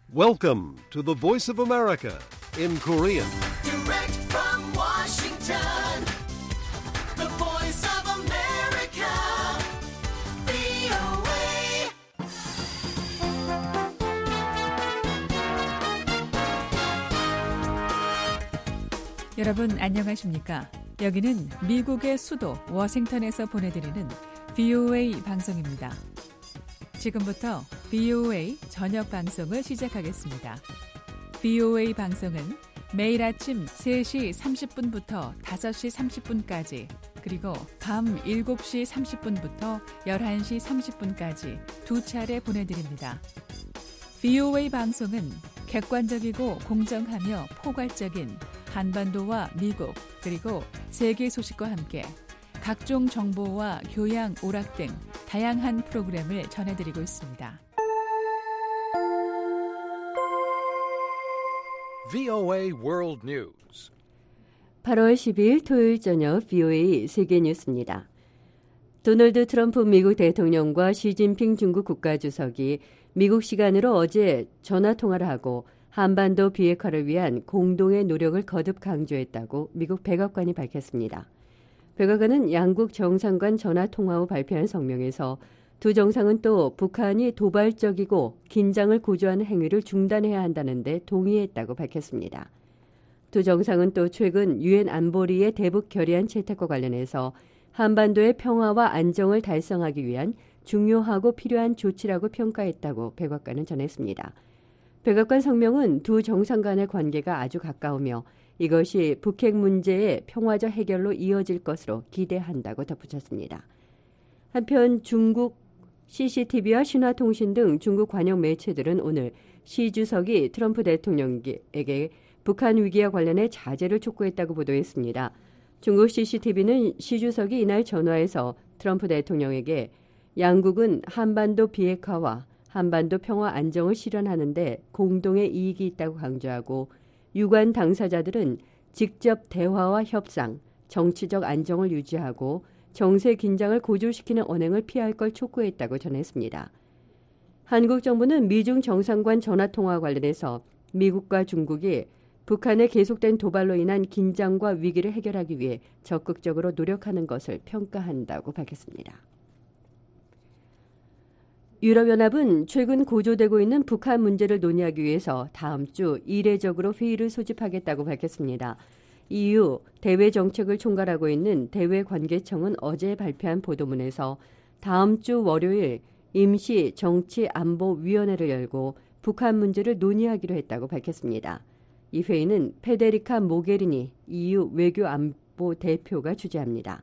Welcome to the Voice of America in Korean. Direct from Washington, the Voice of America, VOA. 여러분 안녕하십니까? 여기는 미국의 수도 워싱턴에서 보내드리는 VOA 방송입니다. 지금부터 VOA 저녁 방송을 시작하겠습니다. VOA 방송은 매일 아침 3시 30분부터 5시 30분까지 그리고 밤 7시 30분부터 11시 30분까지 두 차례 보내드립니다. VOA 방송은 객관적이고 공정하며 포괄적인 한반도와 미국 그리고 세계 소식과 함께 각종 정보와 교양, 오락 등 다양한 프로그램을 전해드리고 있습니다. VOA World News. 8월 10일 토요일 저녁 VOA 세계 뉴스입니다. 도널드 트럼프 미국 대통령과 시진핑 중국 국가주석이 미국 시간으로 어제 전화통화를 하고 한반도 비핵화를 위한 공동의 노력을 거듭 강조했다고 미국 백악관이 밝혔습니다. 백악관은 양국 정상간 전화통화 후 발표한 성명에서 두 정상은 또 북한이 도발적이고 긴장을 고조하는 행위를 중단해야 한다는 데 동의했다고 밝혔습니다. 두 정상은 또 최근 유엔 안보리의 대북 결의안 채택과 관련해서 한반도의 평화와 안정을 달성하기 위한 중요하고 필요한 조치라고 평가했다고 백악관은 전했습니다. 백악관 성명은 두 정상 간의 관계가 아주 가까우며 이것이 북핵 문제의 평화적 해결로 이어질 것으로 기대한다고 덧붙였습니다. 한편 중국 CCTV와 신화통신 등 중국 관영 매체들은 오늘 시 주석이 트럼프 대통령에게 북한 위기와 관련해 자제를 촉구했다고 보도했습니다. 중국 CCTV는 시 주석이 이날 전화해서 트럼프 대통령에게 양국은 한반도 비핵화와 한반도 평화 안정을 실현하는 데 공동의 이익이 있다고 강조하고 유관 당사자들은 직접 대화와 협상, 정치적 안정을 유지하고 정세 긴장을 고조시키는 언행을 피할 걸 촉구했다고 전했습니다. 한국 정부는 미중 정상간 전화통화와 관련해서 미국과 중국이 북한의 계속된 도발로 인한 긴장과 위기를 해결하기 위해 적극적으로 노력하는 것을 평가한다고 밝혔습니다. 유럽연합은 최근 고조되고 있는 북한 문제를 논의하기 위해서 다음 주 이례적으로 회의를 소집하겠다고 밝혔습니다. EU 대외 정책을 총괄하고 있는 대외관계청은 어제 발표한 보도문에서 다음 주 월요일 임시 정치안보위원회를 열고 북한 문제를 논의하기로 했다고 밝혔습니다. 이 회의는 페데리카 모게리니 EU 외교안보 대표가 주재합니다.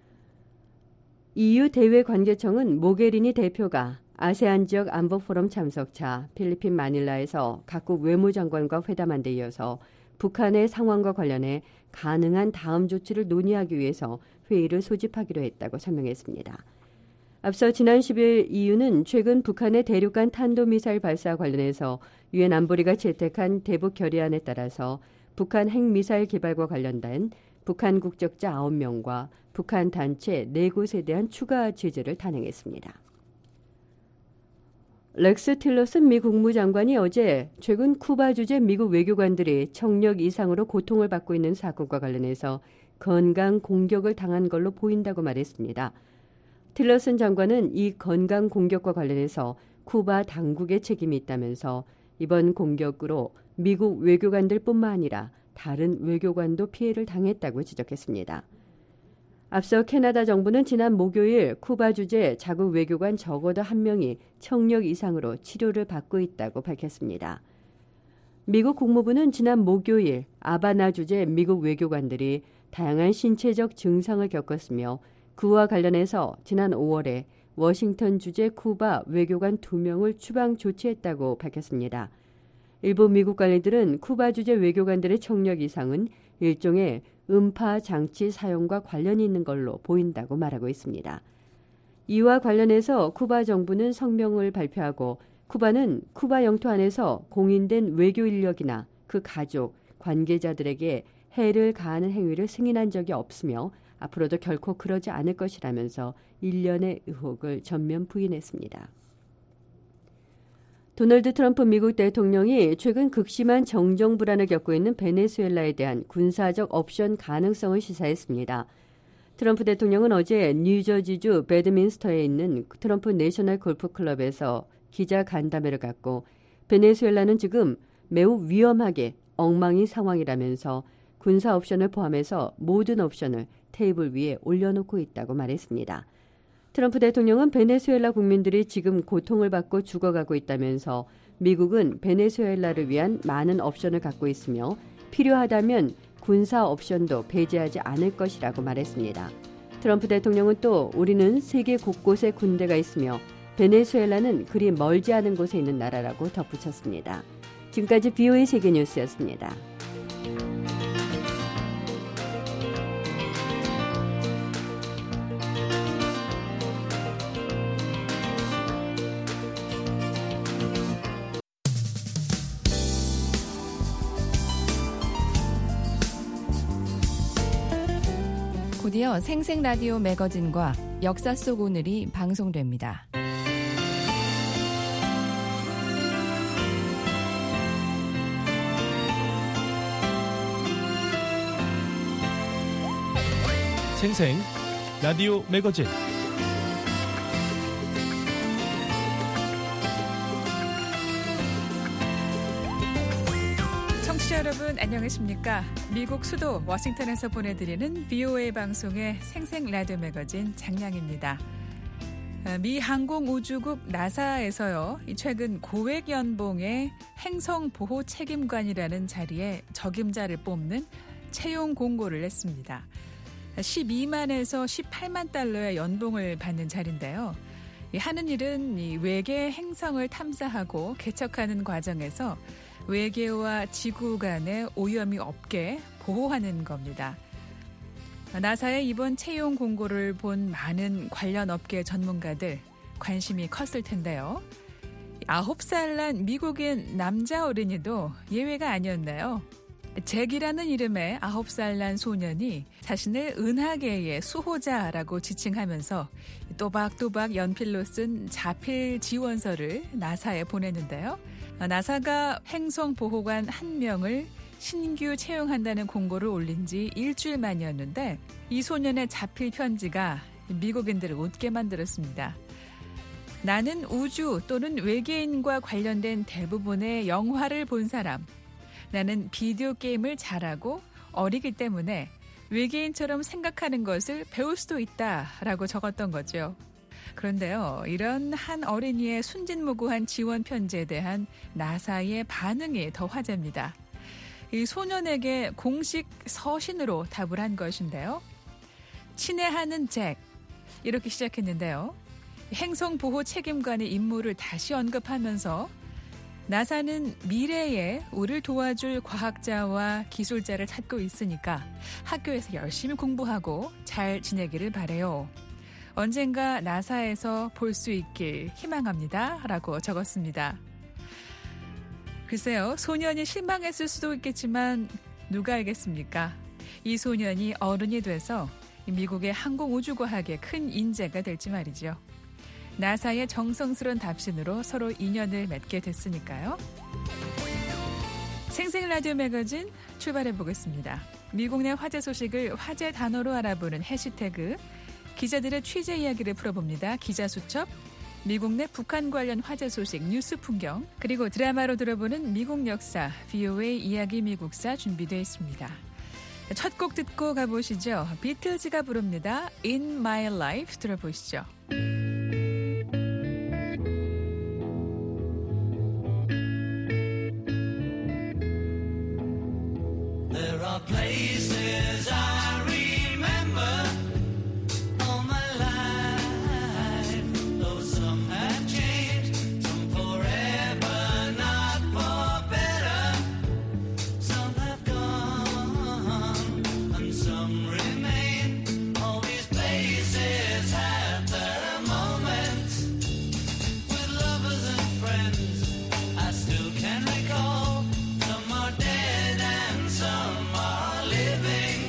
EU 대외관계청은 모게리니 대표가 아세안 지역 안보 포럼 참석차 필리핀 마닐라에서 각국 외무장관과 회담한 데 이어서 북한의 상황과 관련해 가능한 다음 조치를 논의하기 위해서 회의를 소집하기로 했다고 설명했습니다. 앞서 지난 10일 EU는 최근 북한의 대륙간 탄도미사일 발사와 관련해서 유엔 안보리가 채택한 대북 결의안에 따라서 북한 핵미사일 개발과 관련된 북한 국적자 9명과 북한 단체 4곳에 대한 추가 제재를 단행했습니다. 렉스 틸러슨 미 국무장관이 어제 최근 쿠바 주재 미국 외교관들이 청력 이상으로 고통을 받고 있는 사건과 관련해서 건강 공격을 당한 걸로 보인다고 말했습니다. 틸러슨 장관은 이 건강 공격과 관련해서 쿠바 당국의 책임이 있다면서 이번 공격으로 미국 외교관들뿐만 아니라 다른 외교관도 피해를 당했다고 지적했습니다. 앞서 캐나다 정부는 지난 목요일 쿠바 주재 자국 외교관 적어도 1명이 청력 이상으로 치료를 받고 있다고 밝혔습니다. 미국 국무부는 지난 목요일 아바나 주재 미국 외교관들이 다양한 신체적 증상을 겪었으며 그와 관련해서 지난 5월에 워싱턴 주재 쿠바 외교관 2명을 추방 조치했다고 밝혔습니다. 일부 미국 관리들은 쿠바 주재 외교관들의 청력 이상은 일종의 음파 장치 사용과 관련이 있는 걸로 보인다고 말하고 있습니다. 이와 관련해서 쿠바 정부는 성명을 발표하고 쿠바는 쿠바 영토 안에서 공인된 외교 인력이나 그 가족, 관계자들에게 해를 가하는 행위를 승인한 적이 없으며 앞으로도 결코 그러지 않을 것이라면서 일련의 의혹을 전면 부인했습니다. 도널드 트럼프 미국 대통령이 최근 극심한 정정 불안을 겪고 있는 베네수엘라에 대한 군사적 옵션 가능성을 시사했습니다. 트럼프 대통령은 어제 뉴저지주 배드민스터에 있는 트럼프 내셔널 골프클럽에서 기자 간담회를 갖고 베네수엘라는 지금 매우 위험하게 엉망인 상황이라면서 군사 옵션을 포함해서 모든 옵션을 테이블 위에 올려놓고 있다고 말했습니다. 트럼프 대통령은 베네수엘라 국민들이 지금 고통을 받고 죽어가고 있다면서 미국은 베네수엘라를 위한 많은 옵션을 갖고 있으며 필요하다면 군사 옵션도 배제하지 않을 것이라고 말했습니다. 트럼프 대통령은 또 우리는 세계 곳곳에 군대가 있으며 베네수엘라는 그리 멀지 않은 곳에 있는 나라라고 덧붙였습니다. 지금까지 VOA 세계뉴스였습니다. 곧이어 생생라디오 매거진과 역사 속 오늘이 방송됩니다. 생생 라디오 매거진 청취자 여러분 안녕하십니까? 미국 수도 워싱턴에서 보내드리는 VOA 방송의 생생 라디오 매거진 장량입니다. 미 항공우주국 나사에서요, 최근 고액 연봉의 행성보호 책임관이라는 자리에 적임자를 뽑는 채용 공고를 냈습니다. 12만에서 18만 달러의 연봉을 받는 자리인데요. 하는 일은 외계 행성을 탐사하고 개척하는 과정에서 외계와 지구 간의 오염이 없게 보호하는 겁니다. 나사의 이번 채용 공고를 본 많은 관련 업계 전문가들 관심이 컸을 텐데요. 9살 난 미국인 남자 어린이도 예외가 아니었나요? 잭이라는 이름의 9살 난 소년이 자신을 은하계의 수호자라고 지칭하면서 또박또박 연필로 쓴 자필 지원서를 나사에 보냈는데요. 나사가 행성보호관 1명을 신규 채용한다는 공고를 올린 지 일주일 만이었는데 이 소년의 자필 편지가 미국인들을 웃게 만들었습니다. 나는 우주 또는 외계인과 관련된 대부분의 영화를 본 사람. 나는 비디오 게임을 잘하고 어리기 때문에 외계인처럼 생각하는 것을 배울 수도 있다라고 적었던 거죠. 그런데요, 이런 한 어린이의 순진무구한 지원 편지에 대한 나사의 반응이 더 화제입니다. 이 소년에게 공식 서신으로 답을 한 것인데요. 친애하는 잭, 이렇게 시작했는데요. 행성보호 책임관의 임무를 다시 언급하면서 나사는 미래에 우리를 도와줄 과학자와 기술자를 찾고 있으니까 학교에서 열심히 공부하고 잘 지내기를 바래요. 언젠가 나사에서 볼 수 있길 희망합니다. 라고 적었습니다. 글쎄요, 소년이 실망했을 수도 있겠지만 누가 알겠습니까? 이 소년이 어른이 돼서 미국의 항공우주과학의 큰 인재가 될지 말이죠. 나사의 정성스러운 답신으로 서로 인연을 맺게 됐으니까요. 생생 라디오 매거진 출발해 보겠습니다. 미국 내 화제 소식을 화제 단어로 알아보는 해시태그, 기자들의 취재 이야기를 풀어봅니다. 기자수첩, 미국 내 북한 관련 화제 소식 뉴스 풍경, 그리고 드라마로 들어보는 미국 역사 VOA 이야기 미국사 준비되어 있습니다. 첫 곡 듣고 가보시죠. 비틀즈가 부릅니다. In My Life 들어보시죠. There are places I remember all my life, though some have changed, some forever, not for better. Some have gone, and some remain. All these places have their moments with lovers and friends. I still can recall. Some are dead and some are living.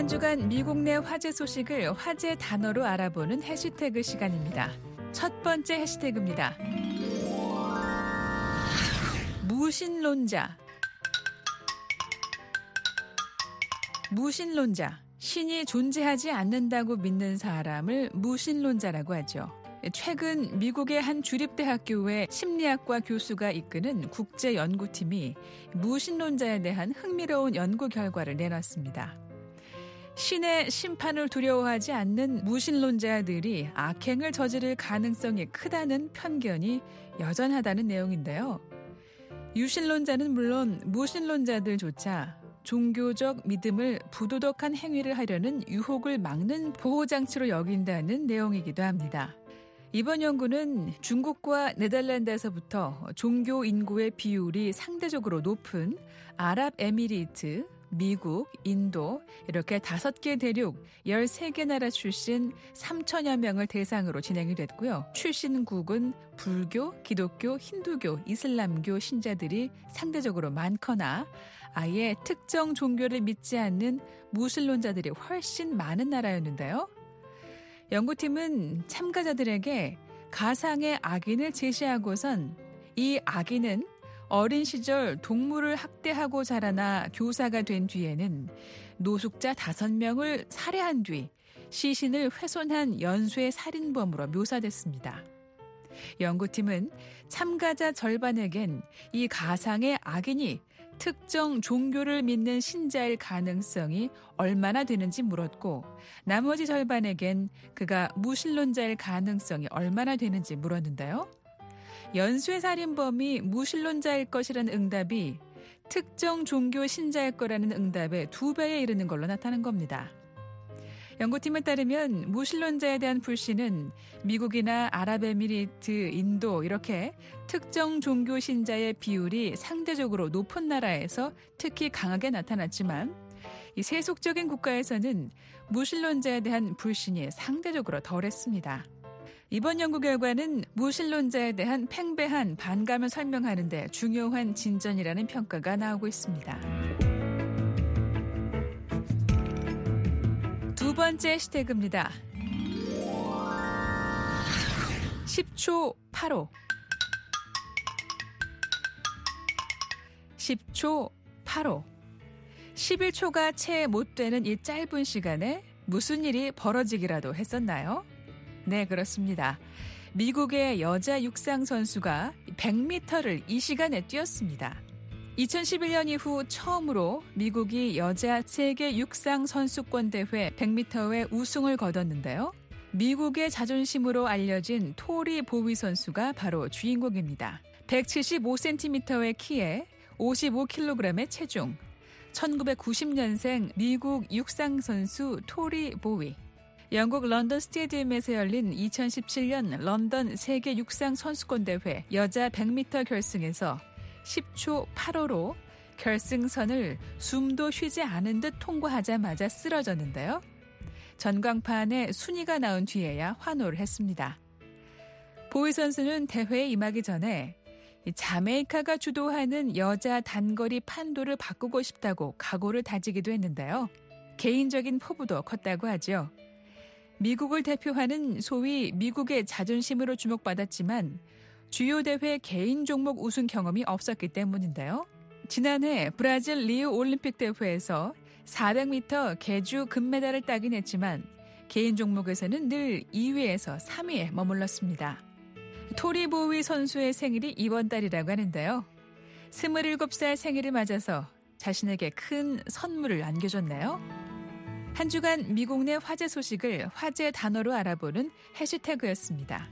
한 주간 미국 내 화제 소식을 화제 단어로 알아보는 해시태그 시간입니다. 첫 번째 해시태그입니다. 무신론자. 무신론자. 신이 존재하지 않는다고 믿는 사람을 무신론자라고 하죠. 최근 미국의 한 주립대학교의 심리학과 교수가 이끄는 국제연구팀이 무신론자에 대한 흥미로운 연구 결과를 내놨습니다. 신의 심판을 두려워하지 않는 무신론자들이 악행을 저지를 가능성이 크다는 편견이 여전하다는 내용인데요. 유신론자는 물론 무신론자들조차 종교적 믿음을 부도덕한 행위를 하려는 유혹을 막는 보호장치로 여긴다는 내용이기도 합니다. 이번 연구는 중국과 네덜란드에서부터 종교 인구의 비율이 상대적으로 높은 아랍에미리트, 미국, 인도 이렇게 5개 대륙 13개 나라 출신 3천여 명을 대상으로 진행이 됐고요. 출신국은 불교, 기독교, 힌두교, 이슬람교 신자들이 상대적으로 많거나 아예 특정 종교를 믿지 않는 무신론자들이 훨씬 많은 나라였는데요. 연구팀은 참가자들에게 가상의 악인을 제시하고선 이 악인은 어린 시절 동물을 학대하고 자라나 교사가 된 뒤에는 노숙자 5명을 살해한 뒤 시신을 훼손한 연쇄 살인범으로 묘사됐습니다. 연구팀은 참가자 절반에겐 이 가상의 악인이 특정 종교를 믿는 신자일 가능성이 얼마나 되는지 물었고 나머지 절반에겐 그가 무신론자일 가능성이 얼마나 되는지 물었는데요. 연쇄살인범이 무신론자일 것이라는 응답이 특정 종교 신자일 거라는 응답의 2배에 이르는 걸로 나타난 겁니다. 연구팀에 따르면 무신론자에 대한 불신은 미국이나 아랍에미리트, 인도 이렇게 특정 종교 신자의 비율이 상대적으로 높은 나라에서 특히 강하게 나타났지만 이 세속적인 국가에서는 무신론자에 대한 불신이 상대적으로 덜했습니다. 이번 연구 결과는 무신론자에 대한 팽배한 반감을 설명하는 데 중요한 진전이라는 평가가 나오고 있습니다. 두 번째 해시태그입니다. 10초 8호. 10초 8호. 11초가 채 못 되는 이 짧은 시간에 무슨 일이 벌어지기라도 했었나요? 네, 그렇습니다. 미국의 여자 육상 선수가 100m를 이 시간에 뛰었습니다. 2011년 이후 처음으로 미국이 여자 세계 육상 선수권 대회 100m의 우승을 거뒀는데요. 미국의 자존심으로 알려진 토리 보위 선수가 바로 주인공입니다. 175cm의 키에 55kg의 체중, 1990년생 미국 육상 선수 토리 보위. 영국 런던 스테디움에서 열린 2017년 런던 세계 육상 선수권 대회 여자 100m 결승에서 10초 8호로 결승선을 숨도 쉬지 않은 듯 통과하자마자 쓰러졌는데요. 전광판에 순위가 나온 뒤에야 환호를 했습니다. 보위 선수는 대회에 임하기 전에 자메이카가 주도하는 여자 단거리 판도를 바꾸고 싶다고 각오를 다지기도 했는데요. 개인적인 포부도 컸다고 하죠. 미국을 대표하는 소위 미국의 자존심으로 주목받았지만 주요 대회 개인 종목 우승 경험이 없었기 때문인데요. 지난해 브라질 리우 올림픽 대회에서 400m 계주 금메달을 따긴 했지만 개인 종목에서는 늘 2위에서 3위에 머물렀습니다. 토리 보위 선수의 생일이 이번 달이라고 하는데요. 27살 생일을 맞아서 자신에게 큰 선물을 안겨줬네요. 한 주간 미국 내 화제 소식을 화제 단어로 알아보는 해시태그였습니다.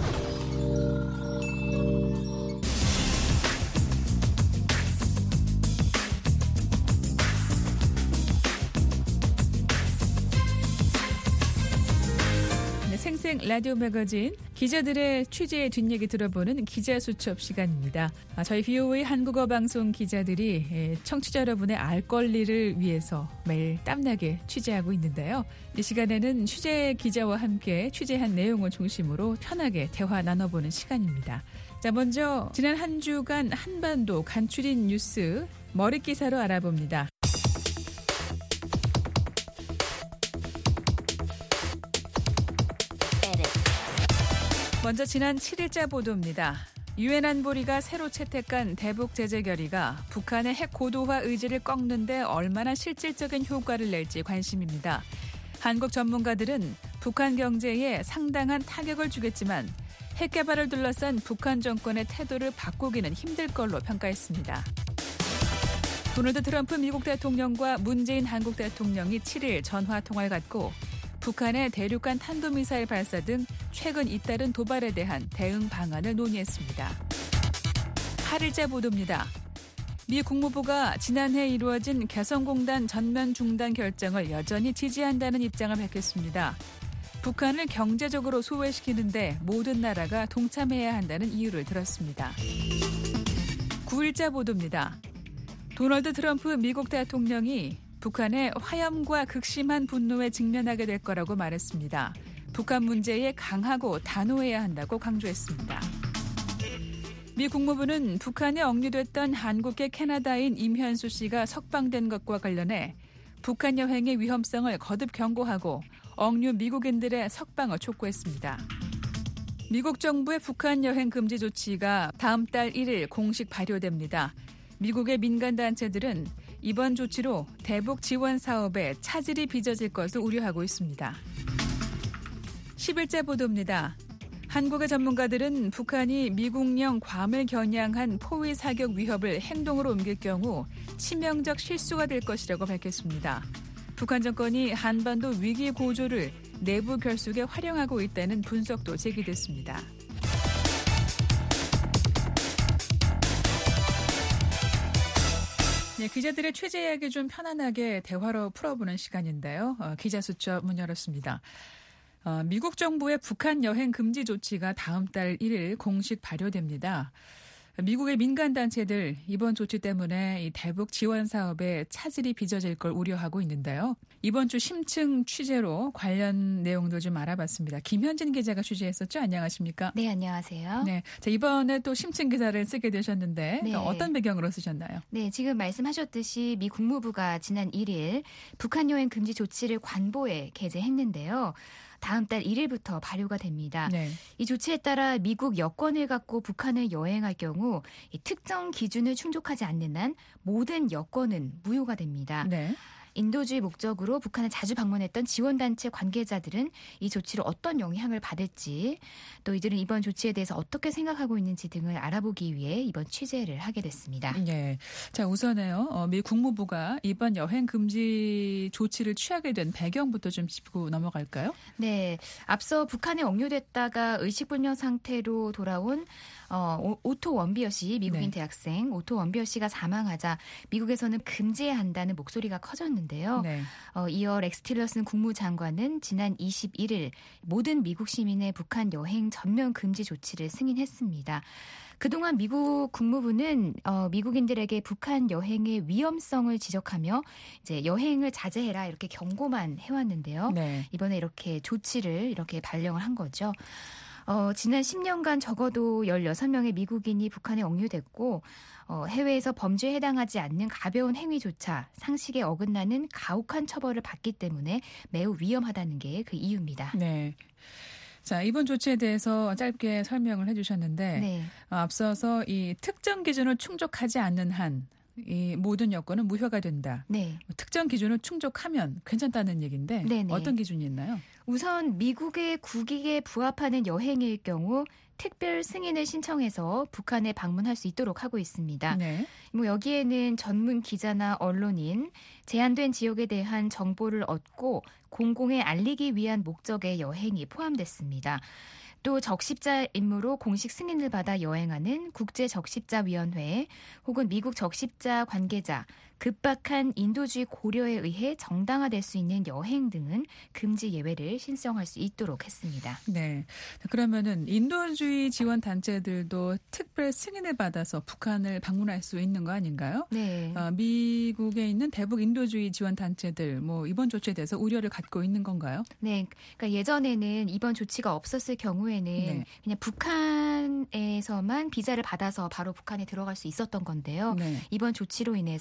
생생 라디오 매거진 기자들의 취재의 뒷얘기 들어보는 기자수첩 시간입니다. 저희 VOA 한국어 방송 기자들이 청취자 여러분의 알 권리를 위해서 매일 땀나게 취재하고 있는데요. 이 시간에는 취재 기자와 함께 취재한 내용을 중심으로 편하게 대화 나눠보는 시간입니다. 자, 먼저 지난 한 주간 한반도 간추린 뉴스 머릿기사로 알아봅니다. 먼저 지난 7일자 보도입니다. 유엔 안보리가 새로 채택한 대북 제재 결의가 북한의 핵 고도화 의지를 꺾는데 얼마나 실질적인 효과를 낼지 관심입니다. 한국 전문가들은 북한 경제에 상당한 타격을 주겠지만 핵 개발을 둘러싼 북한 정권의 태도를 바꾸기는 힘들 걸로 평가했습니다. 도널드 트럼프 미국 대통령과 문재인 한국 대통령이 7일 전화 통화를 갖고 북한의 대륙간 탄도미사일 발사 등 최근 잇따른 도발에 대한 대응 방안을 논의했습니다. 8일째 보도입니다. 미 국무부가 지난해 이루어진 개성공단 전면 중단 결정을 여전히 지지한다는 입장을 밝혔습니다. 북한을 경제적으로 소외시키는데 모든 나라가 동참해야 한다는 이유를 들었습니다. 9일자 보도입니다. 도널드 트럼프 미국 대통령이 북한의 화염과 극심한 분노에 직면하게 될 거라고 말했습니다. 북한 문제에 강하고 단호해야 한다고 강조했습니다. 미 국무부는 북한에 억류됐던 한국계 캐나다인 임현수 씨가 석방된 것과 관련해 북한 여행의 위험성을 거듭 경고하고 억류 미국인들의 석방을 촉구했습니다. 미국 정부의 북한 여행 금지 조치가 다음 달 1일 공식 발효됩니다. 미국의 민간단체들은 이번 조치로 대북 지원 사업에 차질이 빚어질 것을 우려하고 있습니다. 10일째 보도입니다. 한국의 전문가들은 북한이 미국령 괌을 겨냥한 포위 사격 위협을 행동으로 옮길 경우 치명적 실수가 될 것이라고 밝혔습니다. 북한 정권이 한반도 위기 고조를 내부 결속에 활용하고 있다는 분석도 제기됐습니다. 네, 기자들의 취재 이야기 좀 편안하게 대화로 풀어보는 시간인데요. 기자수첩 문 열었습니다. 미국 정부의 북한 여행 금지 조치가 다음 달 1일 공식 발효됩니다. 미국의 민간단체들 이번 조치 때문에 이 대북 지원 사업에 차질이 빚어질 걸 우려하고 있는데요. 이번 주 심층 취재로 관련 내용들 좀 알아봤습니다. 김현진 기자가 취재했었죠? 안녕하십니까? 네, 안녕하세요. 네, 자, 이번에 또 심층 기사를 쓰게 되셨는데 네. 어떤 배경으로 쓰셨나요? 네, 지금 말씀하셨듯이 미 국무부가 지난 1일 북한 여행 금지 조치를 관보에 게재했는데요. 다음 달 1일부터 발효가 됩니다. 네. 이 조치에 따라 미국 여권을 갖고 북한을 여행할 경우 이 특정 기준을 충족하지 않는 한 모든 여권은 무효가 됩니다. 네. 인도주의 목적으로 북한을 자주 방문했던 지원단체 관계자들은 이 조치로 어떤 영향을 받을지 또 이들은 이번 조치에 대해서 어떻게 생각하고 있는지 등을 알아보기 위해 이번 취재를 하게 됐습니다. 네. 자, 우선에요. 미 국무부가 이번 여행 금지 조치를 취하게 된 배경부터 좀 짚고 넘어갈까요? 네. 앞서 북한에 억류됐다가 의식불명 상태로 돌아온 오토 원비어 씨, 미국인 네. 대학생 오토 원비어 씨가 사망하자 미국에서는 금지해야 한다는 목소리가 커졌는데요. 네. 이어 렉스 틸러슨 국무장관은 지난 21일 모든 미국 시민의 북한 여행 전면 금지 조치를 승인했습니다. 그동안 미국 국무부는 미국인들에게 북한 여행의 위험성을 지적하며 이제 여행을 자제해라 이렇게 경고만 해왔는데요. 네. 이번에 이렇게 조치를 이렇게 발령을 한 거죠. 지난 10년간 적어도 16명의 미국인이 북한에 억류됐고 해외에서 범죄에 해당하지 않는 가벼운 행위조차 상식에 어긋나는 가혹한 처벌을 받기 때문에 매우 위험하다는 게 그 이유입니다. 네. 자, 이번 조치에 대해서 짧게 설명을 해주셨는데 네. 앞서서 이 특정 기준을 충족하지 않는 한 이 모든 여권은 무효가 된다. 네. 특정 기준을 충족하면 괜찮다는 얘기인데 네네. 어떤 기준이 있나요? 우선 미국의 국익에 부합하는 여행일 경우 특별 승인을 신청해서 북한에 방문할 수 있도록 하고 있습니다. 네. 뭐 여기에는 전문 기자나 언론인, 제한된 지역에 대한 정보를 얻고 공공에 알리기 위한 목적의 여행이 포함됐습니다. 또 적십자 임무로 공식 승인을 받아 여행하는 국제적십자위원회 혹은 미국 적십자 관계자, 급박한 인도주의 고려에 의해 정당화될 수 있는 여행 등은 금지 예외를 신청할 수 있도록 했습니다. 네. 그러면은 인도주의 지원 단체들도 특별 승인을 받아서 북한을 방문할 수 있는 거 아닌가요? 네. 미국에 있는 대북 인도주의 지원 단체들 뭐 이번 조치에 대해서 우려를 갖고 있는 건가요? 네. 그러니까 예전에는 이번 조치가 없었을 경우에는 네. 그냥 북한에서만 비자를 받아서 바로 북한에 들어갈 수 있었던 건데요. 네. 이번 조치로 인해서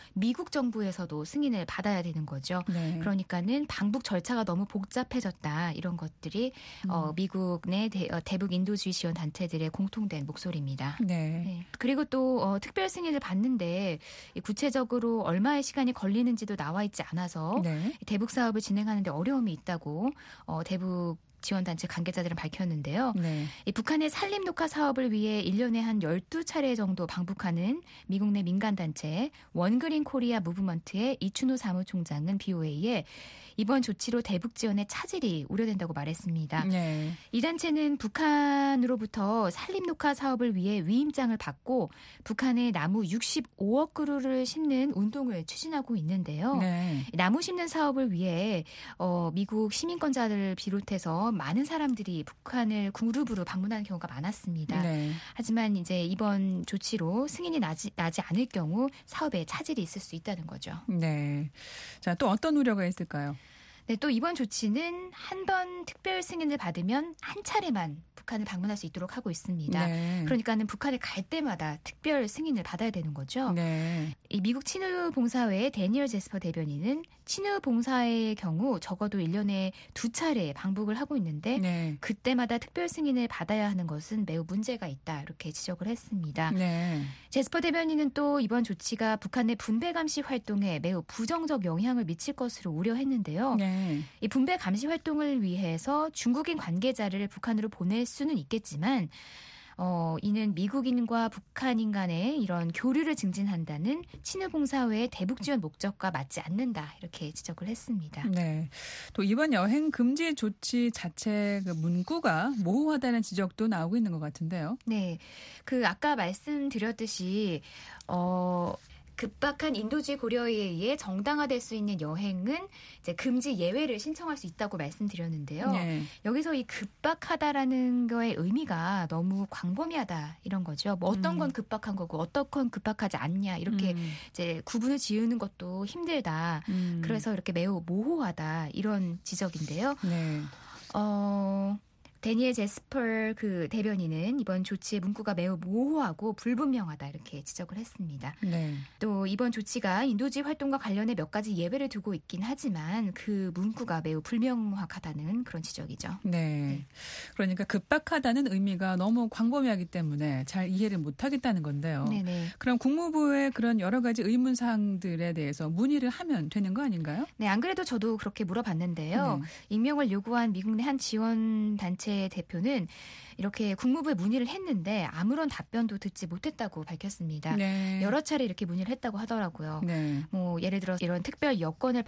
미국 정부에서도 승인을 받아야 되는 거죠. 네. 그러니까는 방북 절차가 너무 복잡해졌다. 이런 것들이 미국 내 대북 인도주의 지원 단체들의 공통된 목소리입니다. 네. 네. 그리고 또 특별 승인을 받는데 구체적으로 얼마의 시간이 걸리는지도 나와 있지 않아서 네. 대북 사업을 진행하는데 어려움이 있다고 대북 지원단체 관계자들은 밝혔는데요. 네. 이 북한의 산림 녹화 사업을 위해 1년에 한 12차례 정도 방북하는 미국 내 민간단체 원그린 코리아 무브먼트의 이춘호 사무총장은 BOA에 이번 조치로 대북 지원의 차질이 우려된다고 말했습니다. 네. 이 단체는 북한으로부터 산림 녹화 사업을 위해 위임장을 받고 북한에 나무 65억 그루를 심는 운동을 추진하고 있는데요. 네. 나무 심는 사업을 위해 미국 시민권자들을 비롯해서 많은 사람들이 북한을 그룹으로 방문하는 경우가 많았습니다. 네. 하지만 이제 이번 조치로 승인이 나지 않을 경우 사업에 차질이 있을 수 있다는 거죠. 네. 자, 또 어떤 우려가 있을까요? 네, 또 이번 조치는 한 번 특별 승인을 받으면 한 차례만 북한을 방문할 수 있도록 하고 있습니다. 네. 그러니까는 북한에 갈 때마다 특별 승인을 받아야 되는 거죠. 네. 이 미국 친우 봉사회의 데니얼 제스퍼 대변인은 친우 봉사회의 경우 적어도 1년에 2차례 방북을 하고 있는데 네. 그때마다 특별 승인을 받아야 하는 것은 매우 문제가 있다 이렇게 지적을 했습니다. 네. 제스퍼 대변인은 또 이번 조치가 북한 내 분배 감시 활동에 매우 부정적 영향을 미칠 것으로 우려했는데요. 네. 이 분배 감시 활동을 위해서 중국인 관계자를 북한으로 보낼 수는 있겠지만 이는 미국인과 북한인 간의 이런 교류를 증진한다는 친우봉사회의 대북 지원 목적과 맞지 않는다 이렇게 지적을 했습니다. 네. 또 이번 여행 금지 조치 자체 그 문구가 모호하다는 지적도 나오고 있는 것 같은데요. 네, 그 아까 말씀드렸듯이 급박한 인도주의 고려에 의해 정당화될 수 있는 여행은 이제 금지 예외를 신청할 수 있다고 말씀드렸는데요. 네. 여기서 이 급박하다라는 거의 의미가 너무 광범위하다 이런 거죠. 뭐 어떤 건 급박한 거고 어떤 건 급박하지 않냐 이렇게 이제 구분을 지으는 것도 힘들다. 그래서 이렇게 매우 모호하다 이런 지적인데요. 네. 데니엘 제스퍼 그 대변인은 이번 조치의 문구가 매우 모호하고 불분명하다 이렇게 지적을 했습니다. 네. 또 이번 조치가 인도주의 활동과 관련해 몇 가지 예외를 두고 있긴 하지만 그 문구가 매우 불명확하다는 그런 지적이죠. 네. 그러니까 급박하다는 의미가 너무 광범위하기 때문에 잘 이해를 못하겠다는 건데요. 네네. 그럼 국무부의 그런 여러 가지 의문사항들에 대해서 문의를 하면 되는 거 아닌가요? 네, 안 그래도 저도 그렇게 물어봤는데요. 익명을 요구한 미국 내 한 지원단체 대표는 이렇게 국무부에 문의를 했는데 아무런 답변도 듣지 못했다고 밝혔습니다. 네. 여러 차례 이렇게 문의를 했다고 하더라고요. 네. 뭐 예를 들어서 이런 특별 여권을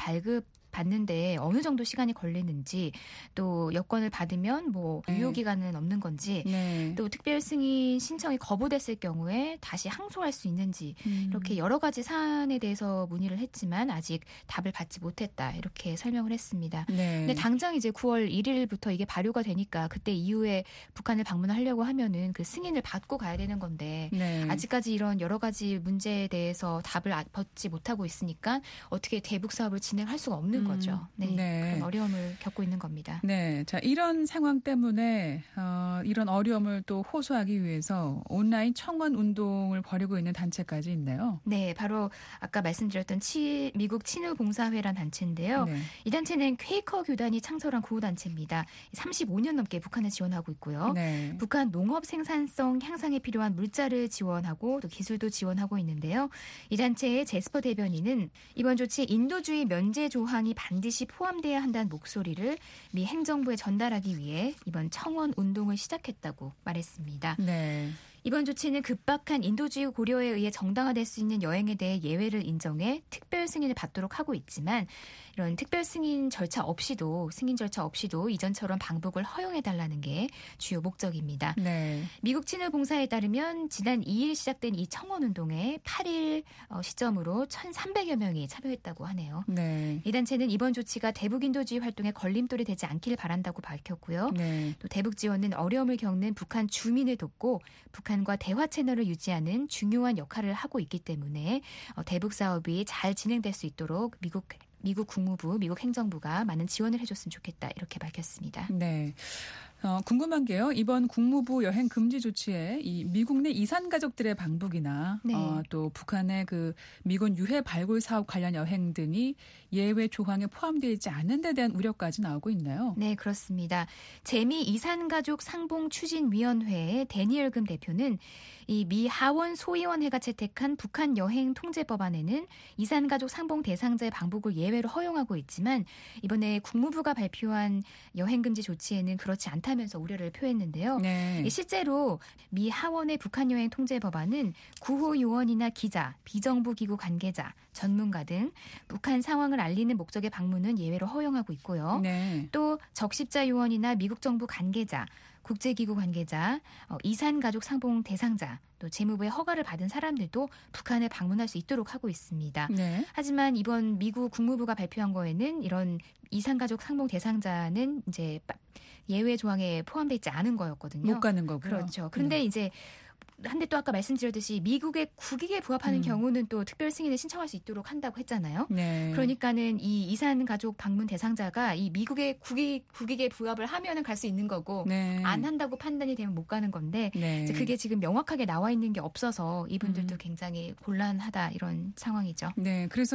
받는데 어느 정도 시간이 걸리는지 또 여권을 받으면 뭐 유효기간은 없는 건지 네. 또 특별 승인 신청이 거부됐을 경우에 다시 항소할 수 있는지 이렇게 여러 가지 사안에 대해서 문의를 했지만 아직 답을 받지 못했다 이렇게 설명을 했습니다. 네. 근데 당장 이제 9월 1일부터 이게 발효가 되니까 그때 이후에 북한을 방문하려고 하면은 그 승인을 받고 가야 되는 건데 네. 아직까지 이런 여러 가지 문제에 대해서 답을 받지 못하고 있으니까 어떻게 대북 사업을 진행할 수가 없는 거죠. 네, 네. 그런 어려움을 겪고 있는 겁니다. 네, 자 이런 상황 때문에 이런 어려움을 또 호소하기 위해서 온라인 청원 운동을 벌이고 있는 단체까지 있네요. 네, 바로 아까 말씀드렸던 미국 친우봉사회란 단체인데요. 네. 이 단체는 퀘이커 교단이 창설한 구호단체입니다. 35년 넘게 북한을 지원하고 있고요. 네. 북한 농업 생산성 향상에 필요한 물자를 지원하고 또 기술도 지원하고 있는데요. 이 단체의 제스퍼 대변인은 이번 조치 인도주의 면제 조항이 반드시 포함돼야 한다는 목소리를 미 행정부에 전달하기 위해 이번 청원 운동을 시작했다고 말했습니다. 네. 이번 조치는 급박한 인도주의 고려에 의해 정당화될 수 있는 여행에 대해 예외를 인정해 특별 승인을 받도록 하고 있지만 이런 특별 승인 절차 없이도 이전처럼 방북을 허용해달라는 게 주요 목적입니다. 네. 미국 친일봉사에 따르면 지난 2일 시작된 이 청원운동에 8일 시점으로 1,300여 명이 참여했다고 하네요. 네. 이 단체는 이번 조치가 대북인도주의 활동에 걸림돌이 되지 않길 바란다고 밝혔고요. 네. 또 대북 지원은 어려움을 겪는 북한 주민을 돕고 북한과 대화 채널을 유지하는 중요한 역할을 하고 있기 때문에 대북 사업이 잘 진행될 수 있도록 미국 국무부, 미국 행정부가 많은 지원을 해줬으면 좋겠다 이렇게 밝혔습니다. 네. 궁금한 게요. 이번 국무부 여행 금지 조치에 이 미국 내 이산 가족들의 방북이나 네. 또 북한의 그 미군 유해 발굴 사업 관련 여행 등이 예외 조항에 포함되어 있지 않은 데 대한 우려까지 나오고 있네요. 네, 그렇습니다. 재미 이산가족 상봉 추진위원회의 데니얼 금 대표는 이 미 하원 소위원회가 채택한 북한 여행 통제 법안에는 이산가족 상봉 대상자의 방북을 예외로 허용하고 있지만 이번에 국무부가 발표한 여행 금지 조치에는 그렇지 않다면서 우려를 표했는데요. 네. 실제로 미 하원의 북한 여행 통제 법안은 구호 요원이나 기자, 비정부 기구 관계자, 전문가 등 북한 상황을 알리는 목적의 방문은 예외로 허용하고 있고요. 네. 또 적십자 요원이나 미국 정부 관계자, 국제기구 관계자, 이산가족 상봉 대상자, 또 재무부의 허가를 받은 사람들도 북한을 방문할 수 있도록 하고 있습니다. 네. 하지만 이번 미국 국무부가 발표한 거에는 이런 이산가족 상봉 대상자는 이제 예외 조항에 포함되어 있지 않은 거였거든요. 못 가는 거고요. 그렇죠. 그런데 이제 한데 또 아까 말씀드렸듯이 미국의 국익에 부합하는 경우는 또 특별 승인을 신청할 수 있도록 한다고 했잖아요. 네. 그러니까는 이 이산 가족 방문 대상자가 이 미국의 국익에 부합을 하면은 갈 수 있는 거고 네. 안 한다고 판단이 되면 못 가는 건데 네. 이제 그게 지금 명확하게 나와 있는 게 없어서 이분들도 굉장히 곤란하다 이런 상황이죠. 네. 그래서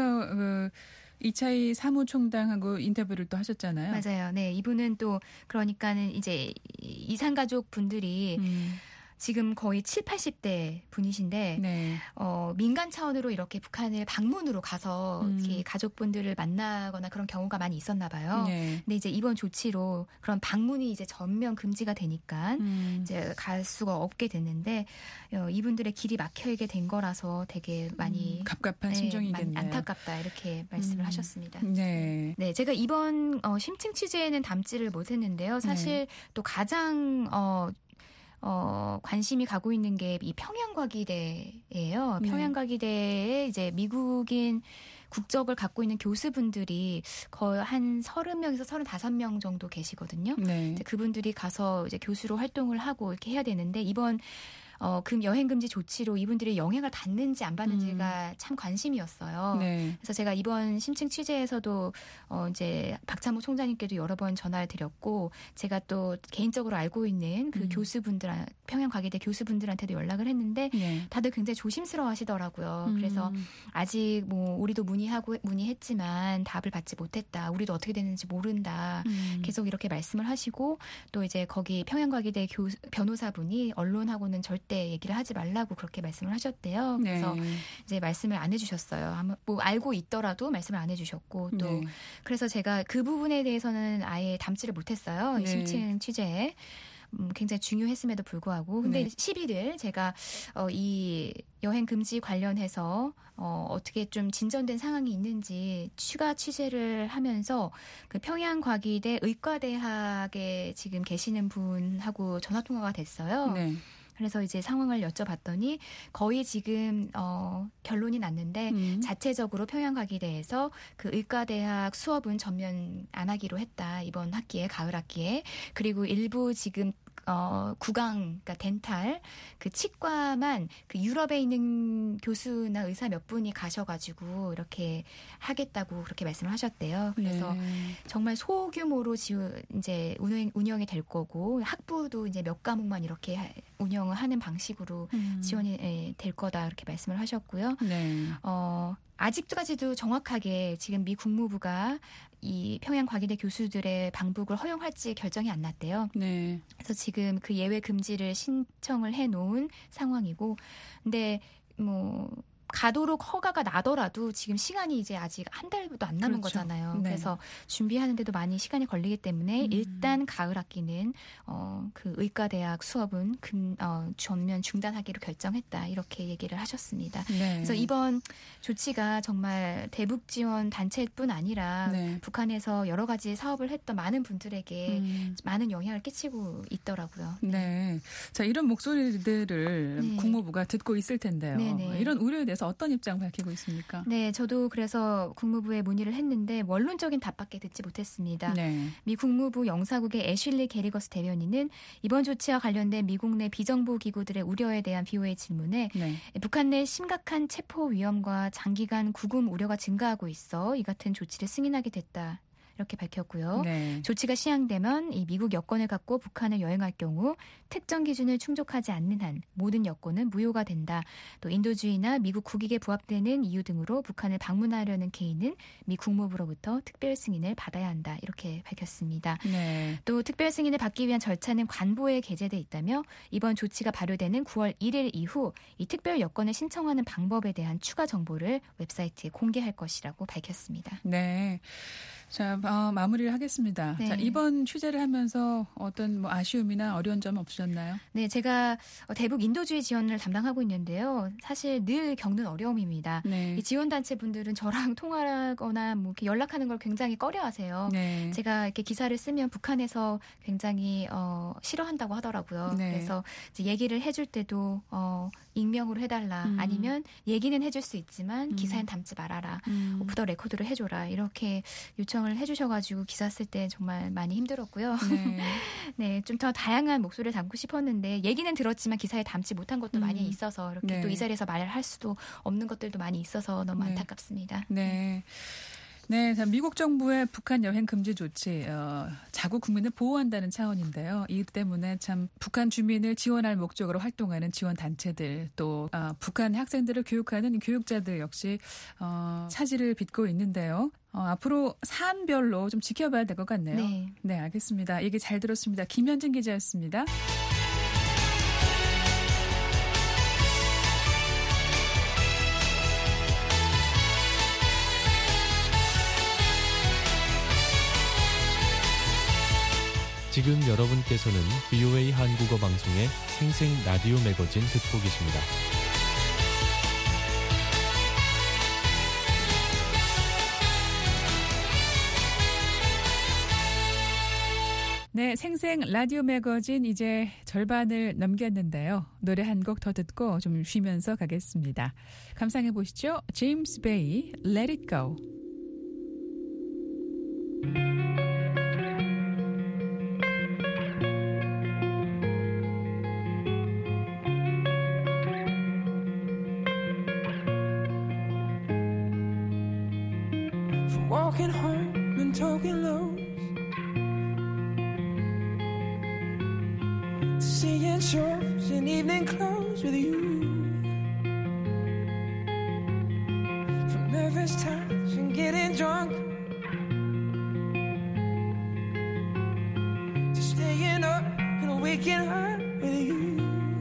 이차희 사무총장하고 인터뷰를 또 하셨잖아요. 맞아요. 네, 이분은 또 그러니까는 이제 이산 가족 분들이 지금 거의 7, 80대 분이신데 네. 민간 차원으로 이렇게 북한을 방문으로 가서 이렇게 가족분들을 만나거나 그런 경우가 많이 있었나 봐요. 네. 근데 이제 이번 조치로 그런 방문이 이제 전면 금지가 되니까 이제 갈 수가 없게 됐는데 이분들의 길이 막혀있게 된 거라서 되게 많이 갑갑한 심정이겠네요. 많이 안타깝다 이렇게 말씀을 하셨습니다. 네. 네, 제가 이번 심층 취재에는 담지를 못했는데요. 사실 또 가장 관심이 가고 있는 게 이 평양과기대예요. 네. 평양과기대에 이제 미국인 국적을 갖고 있는 교수분들이 거의 한 30명에서 35명 정도 계시거든요. 네. 이제 그분들이 가서 이제 교수로 활동을 하고 이렇게 해야 되는데 이번 여행 금지 조치로 이분들이 영향을 받는지 안 받는지가 참 관심이었어요. 네. 그래서 제가 이번 심층 취재에서도 이제 박찬모 총장님께도 여러 번 전화를 드렸고 제가 또 개인적으로 알고 있는 그 평양과기대 교수분들한테도 연락을 했는데 네. 다들 굉장히 조심스러워하시더라고요. 그래서 아직 뭐 우리도 문의했지만 답을 받지 못했다. 우리도 어떻게 되는지 모른다. 계속 이렇게 말씀을 하시고 또 이제 거기 평양과기대 변호사분이 언론하고는 절대 얘기를 하지 말라고 그렇게 말씀을 하셨대요. 그래서 네. 이제 말씀을 안 해주셨어요. 아마 뭐 알고 있더라도 말씀을 안 해주셨고 또 네. 그래서 제가 그 부분에 대해서는 아예 담지를 못했어요. 네. 심층 취재에. 굉장히 중요했음에도 불구하고 근데 네. 11일 제가 이 여행 금지 관련해서 어떻게 좀 진전된 상황이 있는지 추가 취재를 하면서 그 평양과기대 의과대학에 지금 계시는 분하고 전화 통화가 됐어요. 네. 그래서 이제 상황을 여쭤봤더니 거의 지금 결론이 났는데 자체적으로 평양과기대에서 그 의과대학 수업은 전면 안 하기로 했다. 이번 학기에 가을 학기에. 그리고 일부 지금 구강, 그러니까 덴탈, 그 치과만 그 유럽에 있는 교수나 의사 몇 분이 가셔가지고 이렇게 하겠다고 그렇게 말씀을 하셨대요. 그래서 네. 정말 소규모로 이제 운영이 될 거고 학부도 이제 몇 과목만 이렇게 운영을 하는 방식으로 지원이 될 거다 이렇게 말씀을 하셨고요. 네. 아직까지도 정확하게 지금 미 국무부가 이 평양과기대 교수들의 방북을 허용할지 결정이 안 났대요. 네. 그래서 지금 그 예외 금지를 신청을 해놓은 상황이고, 근데 뭐 가도록 허가가 나더라도 지금 시간이 이제 아직 한 달도 안 남은 그렇죠. 거잖아요. 네. 그래서 준비하는데도 많이 시간이 걸리기 때문에 일단 가을 학기는 그 의과대학 수업은 전면 중단하기로 결정했다 이렇게 얘기를 하셨습니다. 네. 그래서 이번 조치가 정말 대북 지원 단체뿐 아니라 네. 북한에서 여러 가지 사업을 했던 많은 분들에게 많은 영향을 끼치고 있더라고요. 네. 자, 이런 목소리들을 네. 국무부가 듣고 있을 텐데요. 네네. 이런 우려에 대해서 어떤 입장 밝히고 있습니까? 네, 저도 그래서 국무부에 문의를 했는데 원론적인 답밖에 듣지 못했습니다. 네. 미 국무부 영사국의 애슐리 게리거스 대변인은 이번 조치와 관련된 미국 내 비정부 기구들의 우려에 대한 BOA 질문에 네. 북한 내 심각한 체포 위험과 장기간 구금 우려가 증가하고 있어 이 같은 조치를 승인하게 됐다. 이렇게 밝혔고요. 네. 조치가 시행되면 이 미국 여권을 갖고 북한을 여행할 경우 특정 기준을 충족하지 않는 한 모든 여권은 무효가 된다. 또 인도주의나 미국 국익에 부합되는 이유 등으로 북한을 방문하려는 개인은 미 국무부로부터 특별 승인을 받아야 한다. 이렇게 밝혔습니다. 네. 또 특별 승인을 받기 위한 절차는 관보에 게재돼 있다며 이번 조치가 발효되는 9월 1일 이후 이 특별 여권을 신청하는 방법에 대한 추가 정보를 웹사이트에 공개할 것이라고 밝혔습니다. 네. 자, 마무리를 하겠습니다. 네. 자, 이번 취재를 하면서 어떤 뭐 아쉬움이나 어려운 점 없으셨나요? 네, 제가 대북 인도주의 지원을 담당하고 있는데요. 사실 늘 겪는 어려움입니다. 네. 이 지원단체 분들은 저랑 통화하거나 뭐 이렇게 연락하는 걸 굉장히 꺼려하세요. 네. 제가 이렇게 기사를 쓰면 북한에서 굉장히 싫어한다고 하더라고요. 네. 그래서 이제 얘기를 해줄 때도 익명으로 해달라. 아니면 얘기는 해줄 수 있지만 기사엔 담지 말아라. 오프 더 레코드를 해줘라. 이렇게 요청을 해주셔가지고 기사 쓸 때 정말 많이 힘들었고요. 네. 네, 좀 더 다양한 목소리를 담고 싶었는데 얘기는 들었지만 기사에 담지 못한 것도 많이 있어서 이렇게 네. 또 이 자리에서 말을 할 수도 없는 것들도 많이 있어서 너무 네. 안타깝습니다. 네. 네, 자, 미국 정부의 북한 여행 금지 조치, 자국 국민을 보호한다는 차원인데요. 이 때문에 참 북한 주민을 지원할 목적으로 활동하는 지원 단체들, 또 북한 학생들을 교육하는 교육자들 역시 차질을 빚고 있는데요. 앞으로 사안별로 좀 지켜봐야 될 것 같네요. 네. 네, 알겠습니다. 얘기 잘 들었습니다. 김현진 기자였습니다. 지금 여러분께서는 VOA 한국어 방송의 생생 라디오 매거진 듣고 계십니다. 네, 생생 라디오 매거진 이제 절반을 넘겼는데요. 노래 한 곡 더 듣고 좀 쉬면서 가겠습니다. 감상해 보시죠. 제임스 베이, Let It Go. From walking home and talking lows to seeing shows in evening clothes with you, from nervous touch and getting drunk to staying up and waking up with you.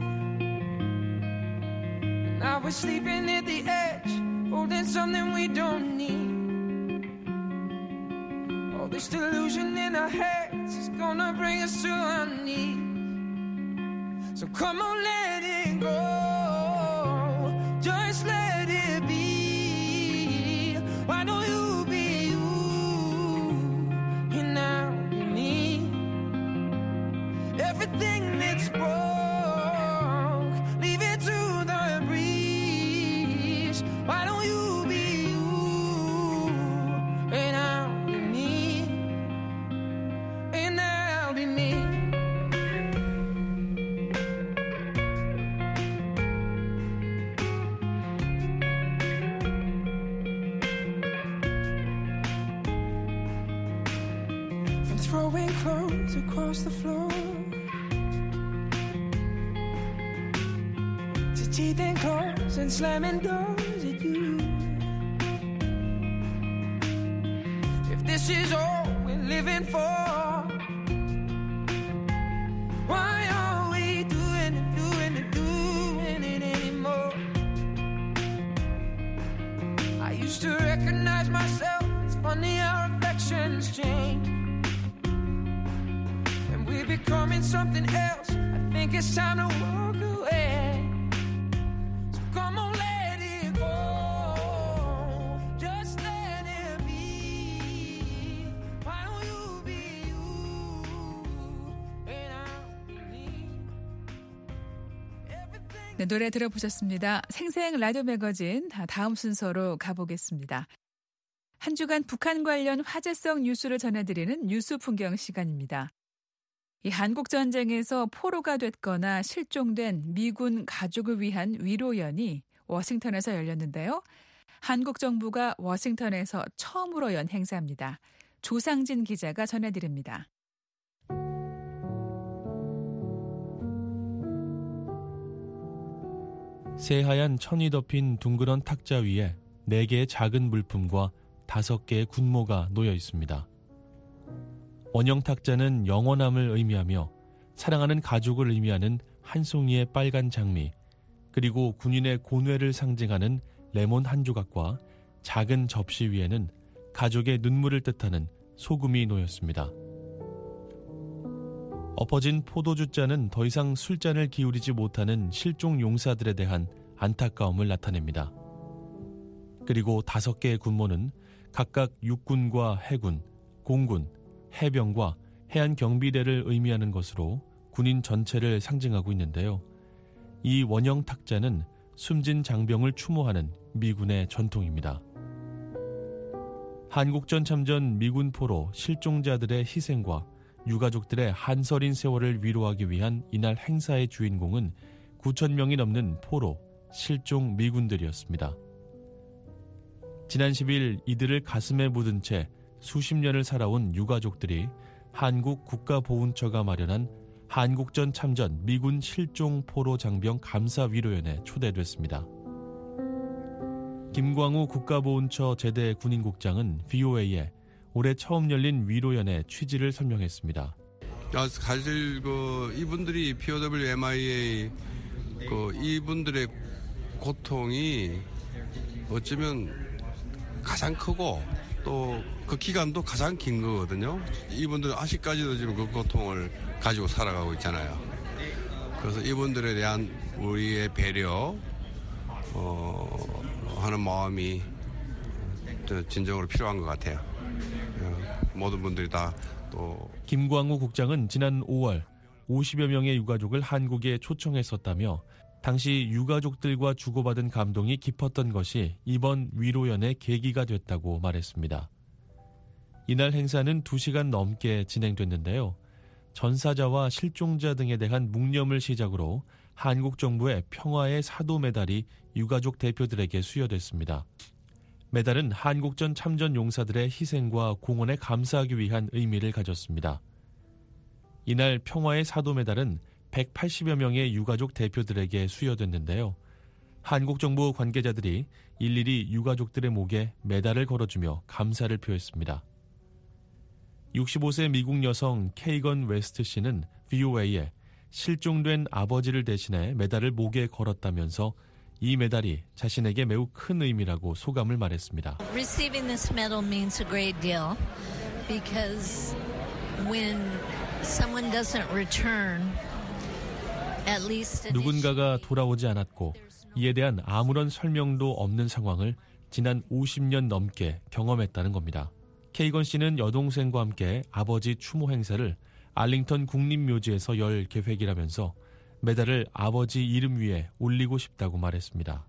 Now we're sleeping at the edge, holding something we don't need. All this delusion in our heads is gonna bring us to our knees. So come on, let it go. Just let it be. Why don't you be you? And now be me. Everything that's broke, leave it to the breeze. Why don't you be you? And I'll be me. And I'll be me. From throwing clothes across the floor to teething claws and slamming doors at you. If this is all we're living for, why are we doing it anymore? I used to recognize myself. It's funny how affections change. And we're becoming something else. I think it's time to walk away. So come on, let it go. Just let it be. Why don't you be you? And I'll be me. Everything. 네, 노래 들어보셨습니다. 생생 라디오 매거진 다음 순서로 가보겠습니다. 한 주간 북한 관련 화제성 뉴스를 전해드리는 뉴스 풍경 시간입니다. 이 한국 전쟁에서 포로가 됐거나 실종된 미군 가족을 위한 위로연이 워싱턴에서 열렸는데요. 한국 정부가 워싱턴에서 처음으로 연 행사입니다. 조상진 기자가 전해드립니다. 새하얀 천이 덮인 둥그런 탁자 위에 4개의 작은 물품과 5개의 군모가 놓여 있습니다. 원형 탁자는 영원함을 의미하며 사랑하는 가족을 의미하는 한 송이의 빨간 장미, 그리고 군인의 고뇌를 상징하는 레몬 한 조각과 작은 접시 위에는 가족의 눈물을 뜻하는 소금이 놓였습니다. 엎어진 포도주잔은 더 이상 술잔을 기울이지 못하는 실종 용사들에 대한 안타까움을 나타냅니다. 그리고 5개의 군모는 각각 육군과 해군, 공군, 해병과 해안경비대를 의미하는 것으로 군인 전체를 상징하고 있는데요. 이 원형 탁자는 숨진 장병을 추모하는 미군의 전통입니다. 한국전 참전 미군 포로 실종자들의 희생과 유가족들의 한설인 세월을 위로하기 위한 이날 행사의 주인공은 9,000명이 넘는 포로, 실종 미군들이었습니다. 지난 10일 이들을 가슴에 묻은 채 수십 년을 살아온 유가족들이 한국국가보훈처가 마련한 한국전 참전 미군 실종 포로 장병 감사위로연에 초대됐습니다. 김광우 국가보훈처 제대 군인국장은 VOA에 올해 처음 열린 위로연의 취지를 설명했습니다. 사실 이분들이 POW, MIA 이분들의 고통이 어쩌면 가장 크고 또 그 기간도 가장 긴 거거든요. 이분들은 아직까지도 지금 그 고통을 가지고 살아가고 있잖아요. 그래서 이분들에 대한 우리의 배려 하는 마음이 진정으로 필요한 것 같아요. 모든 분들이 다 또. 김광우 국장은 지난 5월 50여 명의 유가족을 한국에 초청했었다며 당시 유가족들과 주고받은 감동이 깊었던 것이 이번 위로연의 계기가 됐다고 말했습니다. 이날 행사는 2시간 넘게 진행됐는데요. 전사자와 실종자 등에 대한 묵념을 시작으로 한국 정부의 평화의 사도 메달이 유가족 대표들에게 수여됐습니다. 메달은 한국전 참전 용사들의 희생과 공헌에 감사하기 위한 의미를 가졌습니다. 이날 평화의 사도 메달은 180여 명의 유가족 대표들에게 수여됐는데요. 한국 정부 관계자들이 일일이 유가족들의 목에 메달을 걸어주며 감사를 표했습니다. 65세 미국 여성 케이건 웨스트 씨는 VOA에 실종된 아버지를 대신해 메달을 목에 걸었다면서 이 메달이 자신에게 매우 큰 의미라고 소감을 말했습니다. Receiving this medal means a great deal because when someone doesn't return, at least 누군가가 돌아오지 않았고 이에 대한 아무런 설명도 없는 상황을 지난 50년 넘게 경험했다는 겁니다. 케이건 씨는 여동생과 함께 아버지 추모 행사를 알링턴 국립묘지에서 열 계획이라면서 메달을 아버지 이름 위에 올리고 싶다고 말했습니다.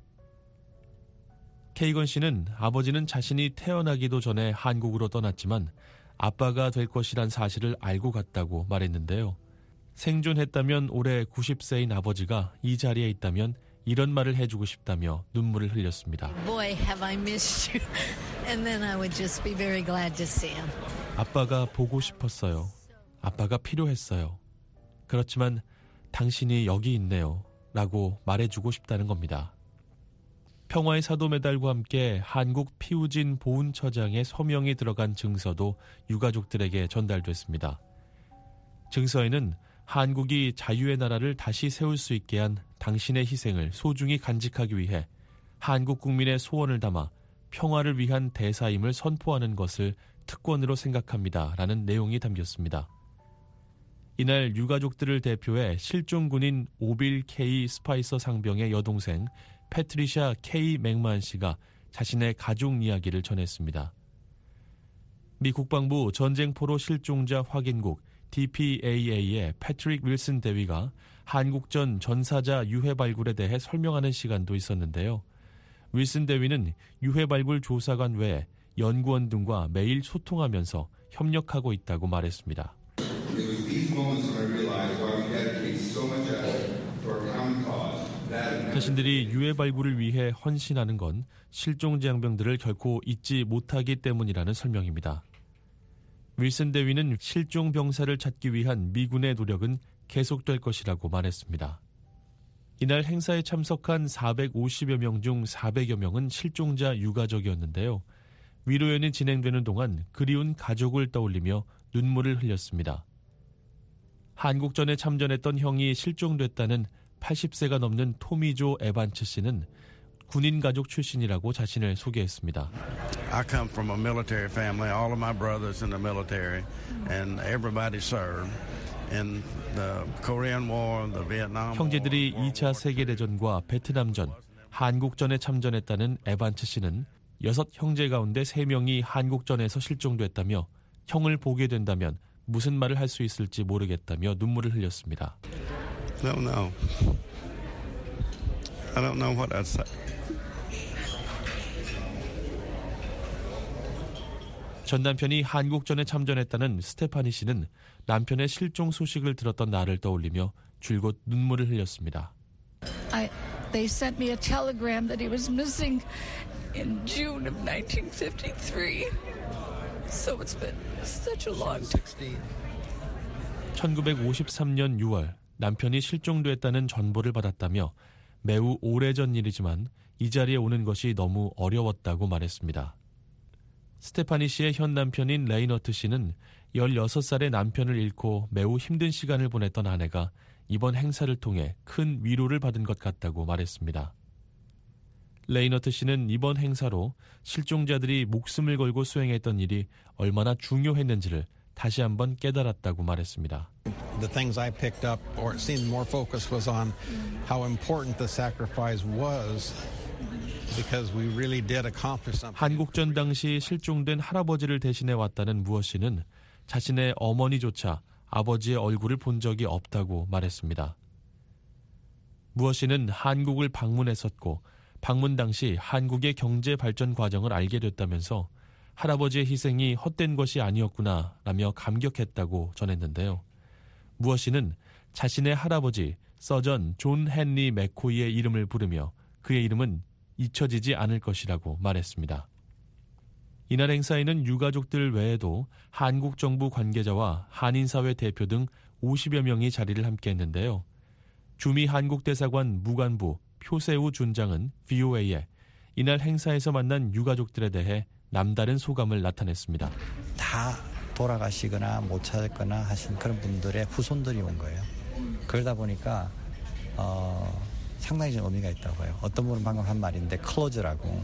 케이건 씨는 아버지는 자신이 태어나기도 전에 한국으로 떠났지만 아빠가 될 것이란 사실을 알고 갔다고 말했는데요. 생존했다면 올해 90세인 아버지가 이 자리에 있다면 이런 말을 해주고 싶다며 눈물을 흘렸습니다. Boy, have I missed you. And then I would just be very glad to see him. 아빠가 보고 싶었어요. 아빠가 필요했어요. 그렇지만 당신이 여기 있네요. 라고 말해주고 싶다는 겁니다. 평화의 사도 메달과 함께 한국 피우진 보훈처장의 서명이 들어간 증서도 유가족들에게 전달됐습니다. 증서에는 한국이 자유의 나라를 다시 세울 수 있게 한 당신의 희생을 소중히 간직하기 위해 한국 국민의 소원을 담아 평화를 위한 대사임을 선포하는 것을 특권으로 생각합니다. 라는 내용이 담겼습니다. 이날 유가족들을 대표해 실종 군인 오빌 K. 스파이서 상병의 여동생 패트리샤 K. 맥만 씨가 자신의 가족 이야기를 전했습니다. 미 국방부 전쟁포로 실종자 확인국 DPAA의 패트릭 윌슨 대위가 한국전 전사자 유해 발굴에 대해 설명하는 시간도 있었는데요. 윌슨 대위는 유해 발굴 조사관 외에 연구원 등과 매일 소통하면서 협력하고 있다고 말했습니다. 자신들이 유해 발굴을 위해 헌신하는 건 실종자 양병들을 결코 잊지 못하기 때문이라는 설명입니다. 윌슨 대위는 실종 병사를 찾기 위한 미군의 노력은 계속될 것이라고 말했습니다. 이날 행사에 참석한 450여 명 중 400여 명은 실종자 유가족이었는데요. 위로연이 진행되는 동안 그리운 가족을 떠올리며 눈물을 흘렸습니다. 한국전에 참전했던 형이 실종됐다는 80세가 넘는 토미조 에반츠 씨는 군인 가족 출신이라고 자신을 소개했습니다. I come from a military family. All of my brothers in the military, and everybody served in the Korean War, the Vietnam War. 형제들이 2차 세계대전과 베트남전, 한국전에 참전했다는 에반츠 씨는 6 형제 가운데 3명이 한국전에서 실종됐다며 형을 보게 된다면 무슨 말을 할 수 있을지 모르겠다며 눈물을 흘렸습니다. I don't know what I'd say. 전 남편이 한국전에 참전했다는 스테파니 씨는 남편의 실종 소식을 들었던 날을 떠올리며 줄곧 눈물을 흘렸습니다. They sent me a telegram that he was missing in June of 1953. So it's been such a long time. 1953년 6월 남편이 실종됐다는 전보를 받았다며 매우 오래전 일이지만 이 자리에 오는 것이 너무 어려웠다고 말했습니다. 스테파니 씨의 현 남편인 레이너트 씨는 16살의 남편을 잃고 매우 힘든 시간을 보냈던 아내가 이번 행사를 통해 큰 위로를 받은 것 같다고 말했습니다. 레이너트 씨는 이번 행사로 실종자들이 목숨을 걸고 수행했던 일이 얼마나 중요했는지를 다시 한번 깨달았다고 말했습니다. The things I picked up, or it seemed more focus was on how important the sacrifice was, because we really did accomplish something. 한국전 당시 실종된 할아버지를 대신해 왔다는 무어 씨는 자신의 어머니조차 아버지의 얼굴을 본 적이 없다고 말했습니다. 무어 씨는 한국을 방문했었고 방문 당시 한국의 경제 발전 과정을 알게 됐다면서 할아버지의 희생이 헛된 것이 아니었구나라며 감격했다고 전했는데요. 무어 씨는 자신의 할아버지 서전 존 헨리 맥코이의 이름을 부르며 그의 이름은 잊혀지지 않을 것이라고 말했습니다. 이날 행사에는 유가족들 외에도 한국 정부 관계자와 한인사회 대표 등 50여 명이 자리를 함께했는데요. 주미 한국대사관 무관부 표세우 준장은 VOA에 이날 행사에서 만난 유가족들에 대해 남다른 소감을 나타냈습니다. 다 돌아가시거나 못 찾았거나 하신 그런 분들의 후손들이 온 거예요. 그러다 보니까 상당히 좀 의미가 있다고 봐요. 어떤 분은 방금 한 말인데 클로즈라고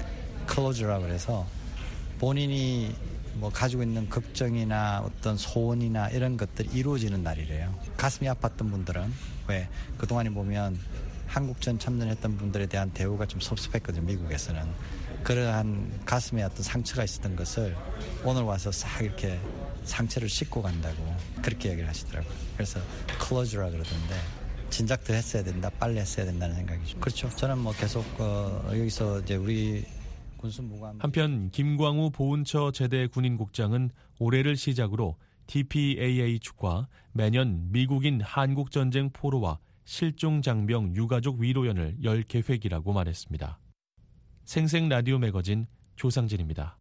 해서 본인이 뭐 가지고 있는 걱정이나 어떤 소원이나 이런 것들이 이루어지는 날이래요. 가슴이 아팠던 분들은 왜 그동안에 보면 한국전 참전했던 분들에 대한 대우가 좀 섭섭했거든요. 미국에서는. 그러한 가슴에 어떤 상처가 있었던 것을 오늘 와서 싹 이렇게 상처를 씻고 간다고 그렇게 얘기를 하시더라고요. 그래서 클로즈라 그러던데 진작 더 했어야 된다, 빨리 했어야 된다는 생각이죠. 그렇죠. 저는 뭐 계속 여기서 이제 우리 군수무관. 한편 김광우 보훈처 제대 군인국장은 올해를 시작으로 DPAH과 매년 미국인 한국전쟁 포로와 실종 장병 유가족 위로연을 열 계획이라고 말했습니다. 생생 라디오 매거진 조상진입니다.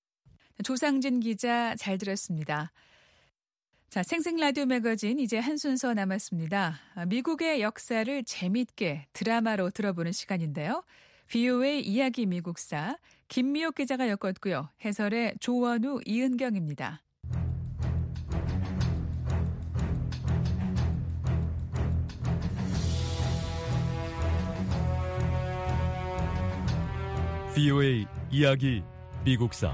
조상진 기자 잘 들었습니다. 자, 생생 라디오 매거진 이제 한 순서 남았습니다. 미국의 역사를 재밌게 드라마로 들어보는 시간인데요. VOA 이야기 미국사 김미옥 기자가 엮었고요. 해설의 조원우, 이은경입니다. VOA 이야기 미국사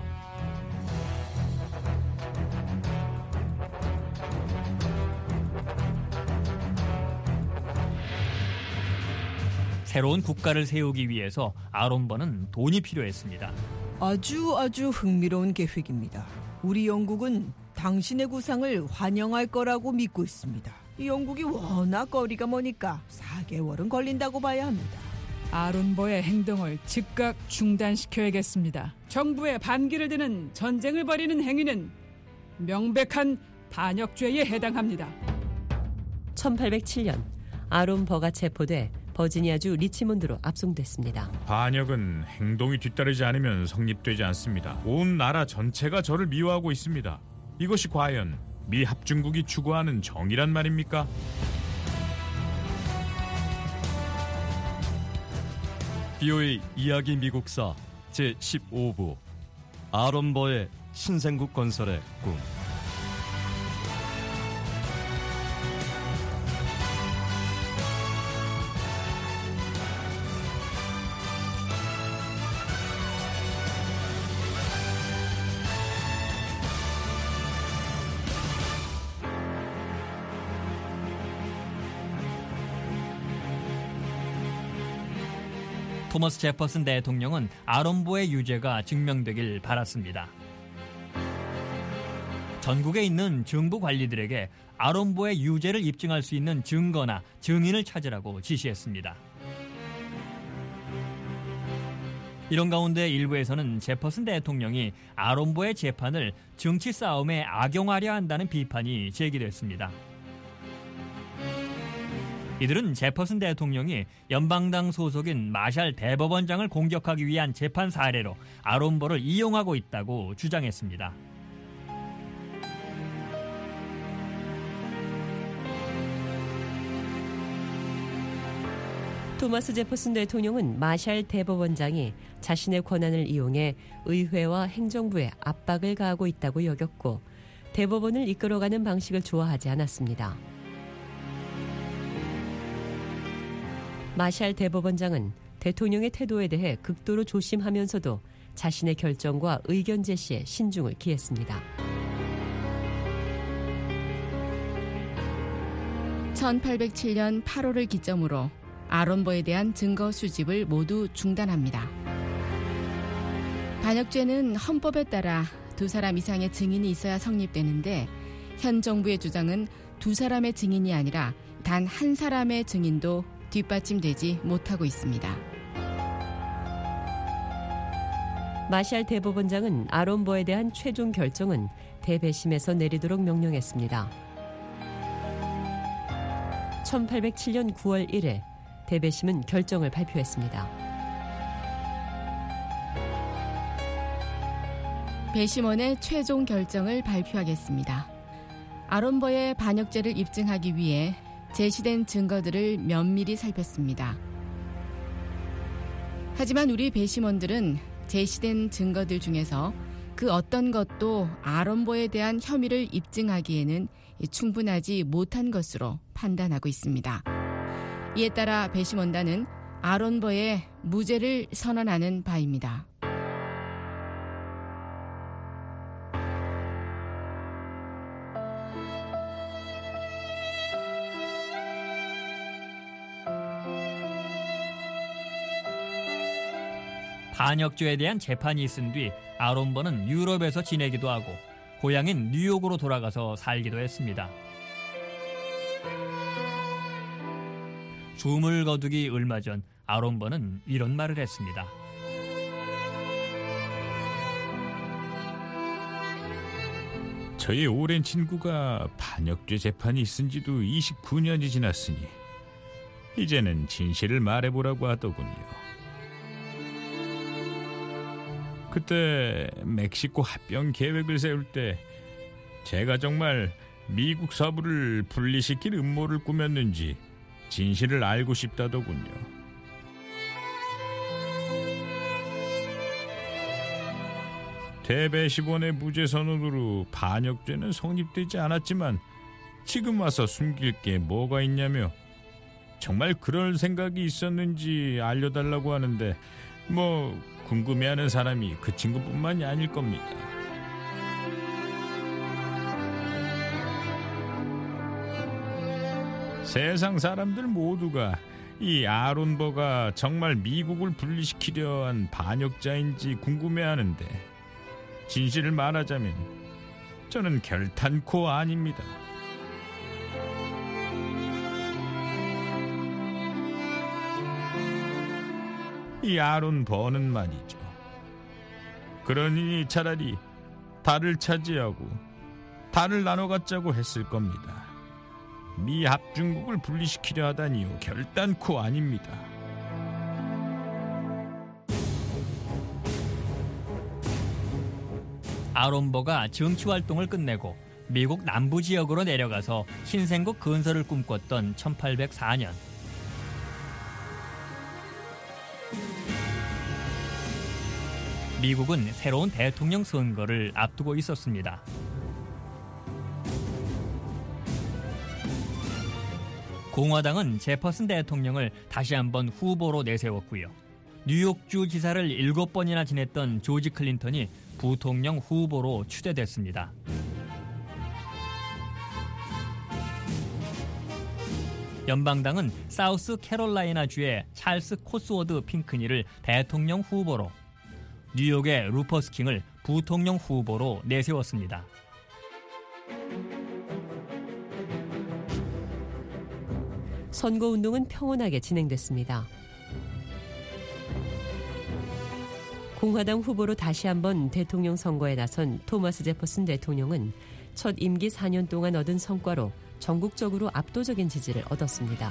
새로운 국가를 세우기 위해서 아론번은 돈이 필요했습니다. 아주 흥미로운 계획입니다. 우리 영국은 당신의 구상을 환영할 거라고 믿고 있습니다. 영국이 워낙 거리가 머니까 4개월은 걸린다고 봐야 합니다. 아론버의 행동을 즉각 중단시켜야겠습니다. 정부의 반기를 드는 전쟁을 벌이는 행위는 명백한 반역죄에 해당합니다. 1807년 아론버가 체포돼 버지니아주 리치몬드로 압송됐습니다. 반역은 행동이 뒤따르지 않으면 성립되지 않습니다. 온 나라 전체가 저를 미워하고 있습니다. 이것이 과연 미 합중국이 추구하는 정의란 말입니까? BOA 이야기 미국사 제15부 아론 버의 신생국 건설의 꿈. 토머스 제퍼슨 대통령은 아론보의 유죄가 증명되길 바랐습니다. 전국에 있는 정부 관리들에게 아론보의 유죄를 입증할 수 있는 증거나 증인을 찾으라고 지시했습니다. 이런 가운데 일부에서는 제퍼슨 대통령이 아론보의 재판을 정치 싸움에 악용하려 한다는 비판이 제기됐습니다. 이들은 제퍼슨 대통령이 연방당 소속인 마샬 대법원장을 공격하기 위한 재판 사례로 아론보를 이용하고 있다고 주장했습니다. 토마스 제퍼슨 대통령은 마샬 대법원장이 자신의 권한을 이용해 의회와 행정부에 압박을 가하고 있다고 여겼고 대법원을 이끌어가는 방식을 좋아하지 않았습니다. 마샬 대법원장은 대통령의 태도에 대해 극도로 조심하면서도 자신의 결정과 의견 제시에 신중을 기했습니다. 1807년 8월을 기점으로 아론버에 대한 증거 수집을 모두 중단합니다. 반역죄는 헌법에 따라 2사람 이상의 증인이 있어야 성립되는데 현 정부의 주장은 2사람의 증인이 아니라 단 1사람의 증인도 뒷받침되지 못하고 있습니다. 마샬 대법원장은 아론버에 대한 최종 결정은 대배심에서 내리도록 명령했습니다. 1807년 9월 1일 대배심은 결정을 발표했습니다. 배심원의 최종 결정을 발표하겠습니다. 아론버의 반역죄를 입증하기 위해 제시된 증거들을 면밀히 살폈습니다. 하지만 우리 배심원들은 제시된 증거들 중에서 그 어떤 것도 아론버에 대한 혐의를 입증하기에는 충분하지 못한 것으로 판단하고 있습니다. 이에 따라 배심원단은 아론버의 무죄를 선언하는 바입니다. 반역죄에 대한 재판이 있은 뒤 아론버는 유럽에서 지내기도 하고 고향인 뉴욕으로 돌아가서 살기도 했습니다. 숨을 거두기 얼마 전 아론버는 이런 말을 했습니다. 저의 오랜 친구가 반역죄 재판이 있은 지도 29년이 지났으니 이제는 진실을 말해보라고 하더군요. 그때 멕시코 합병 계획을 세울 때 제가 정말 미국 서부를 분리시킬 음모를 꾸몄는지 진실을 알고 싶다더군요. 대배심원의 무죄 선언으로 반역죄는 성립되지 않았지만 지금 와서 숨길 게 뭐가 있냐며 정말 그럴 생각이 있었는지 알려달라고 하는데 뭐 궁금해하는 사람이 그 친구뿐만이 아닐 겁니다. 세상 사람들 모두가 이 아론버가 정말 미국을 분리시키려 한 반역자인지 궁금해하는데 진실을 말하자면 저는 결탄코 아닙니다. 이 아론버는 말이죠. 그러니 차라리 달을 차지하고 달을 나눠 갖자고 했을 겁니다. 미 합중국을 분리시키려 하다니요. 결단코 아닙니다. 아론버가 정치 활동을 끝내고 미국 남부 지역으로 내려가서 신생국 건설을 꿈꿨던 1804년. 미국은 새로운 대통령 선거를 앞두고 있었습니다. 공화당은 제퍼슨 대통령을 다시 한번 후보로 내세웠고요. 뉴욕주 지사를 7번이나 지냈던 조지 클린턴이 부통령 후보로 추대됐습니다. 연방당은 사우스 캐롤라이나주의 찰스 코스워드 핑크니를 대통령 후보로, 뉴욕의 루퍼스 킹을 부통령 후보로 내세웠습니다. 선거운동은 평온하게 진행됐습니다. 공화당 후보로 다시 한번 대통령 선거에 나선 토마스 제퍼슨 대통령은 첫 임기 4년 동안 얻은 성과로 전국적으로 압도적인 지지를 얻었습니다.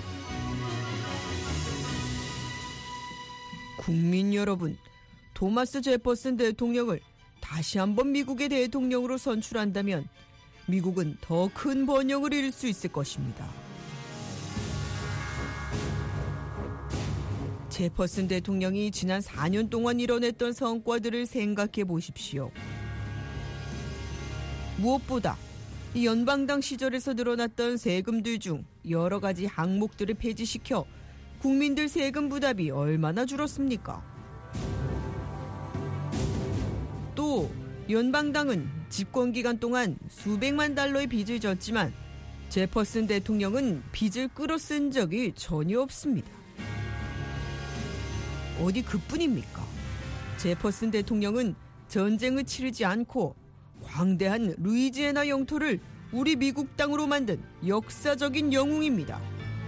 국민 여러분, 토마스 제퍼슨 대통령을 다시 한번 미국의 대통령으로 선출한다면 미국은 더 큰 번영을 이룰 수 있을 것입니다. 제퍼슨 대통령이 지난 4년 동안 이뤄냈던 성과들을 생각해 보십시오. 무엇보다 이 연방당 시절에서 늘어났던 세금들 중 여러 가지 항목들을 폐지시켜 국민들 세금 부담이 얼마나 줄었습니까? 또 연방당은 집권 기간 동안 수백만 달러의 빚을 졌지만 제퍼슨 대통령은 빚을 끌어쓴 적이 전혀 없습니다. 어디 그뿐입니까? 제퍼슨 대통령은 전쟁을 치르지 않고 광대한 루이지애나 영토를 우리 미국 땅으로 만든 역사적인 영웅입니다.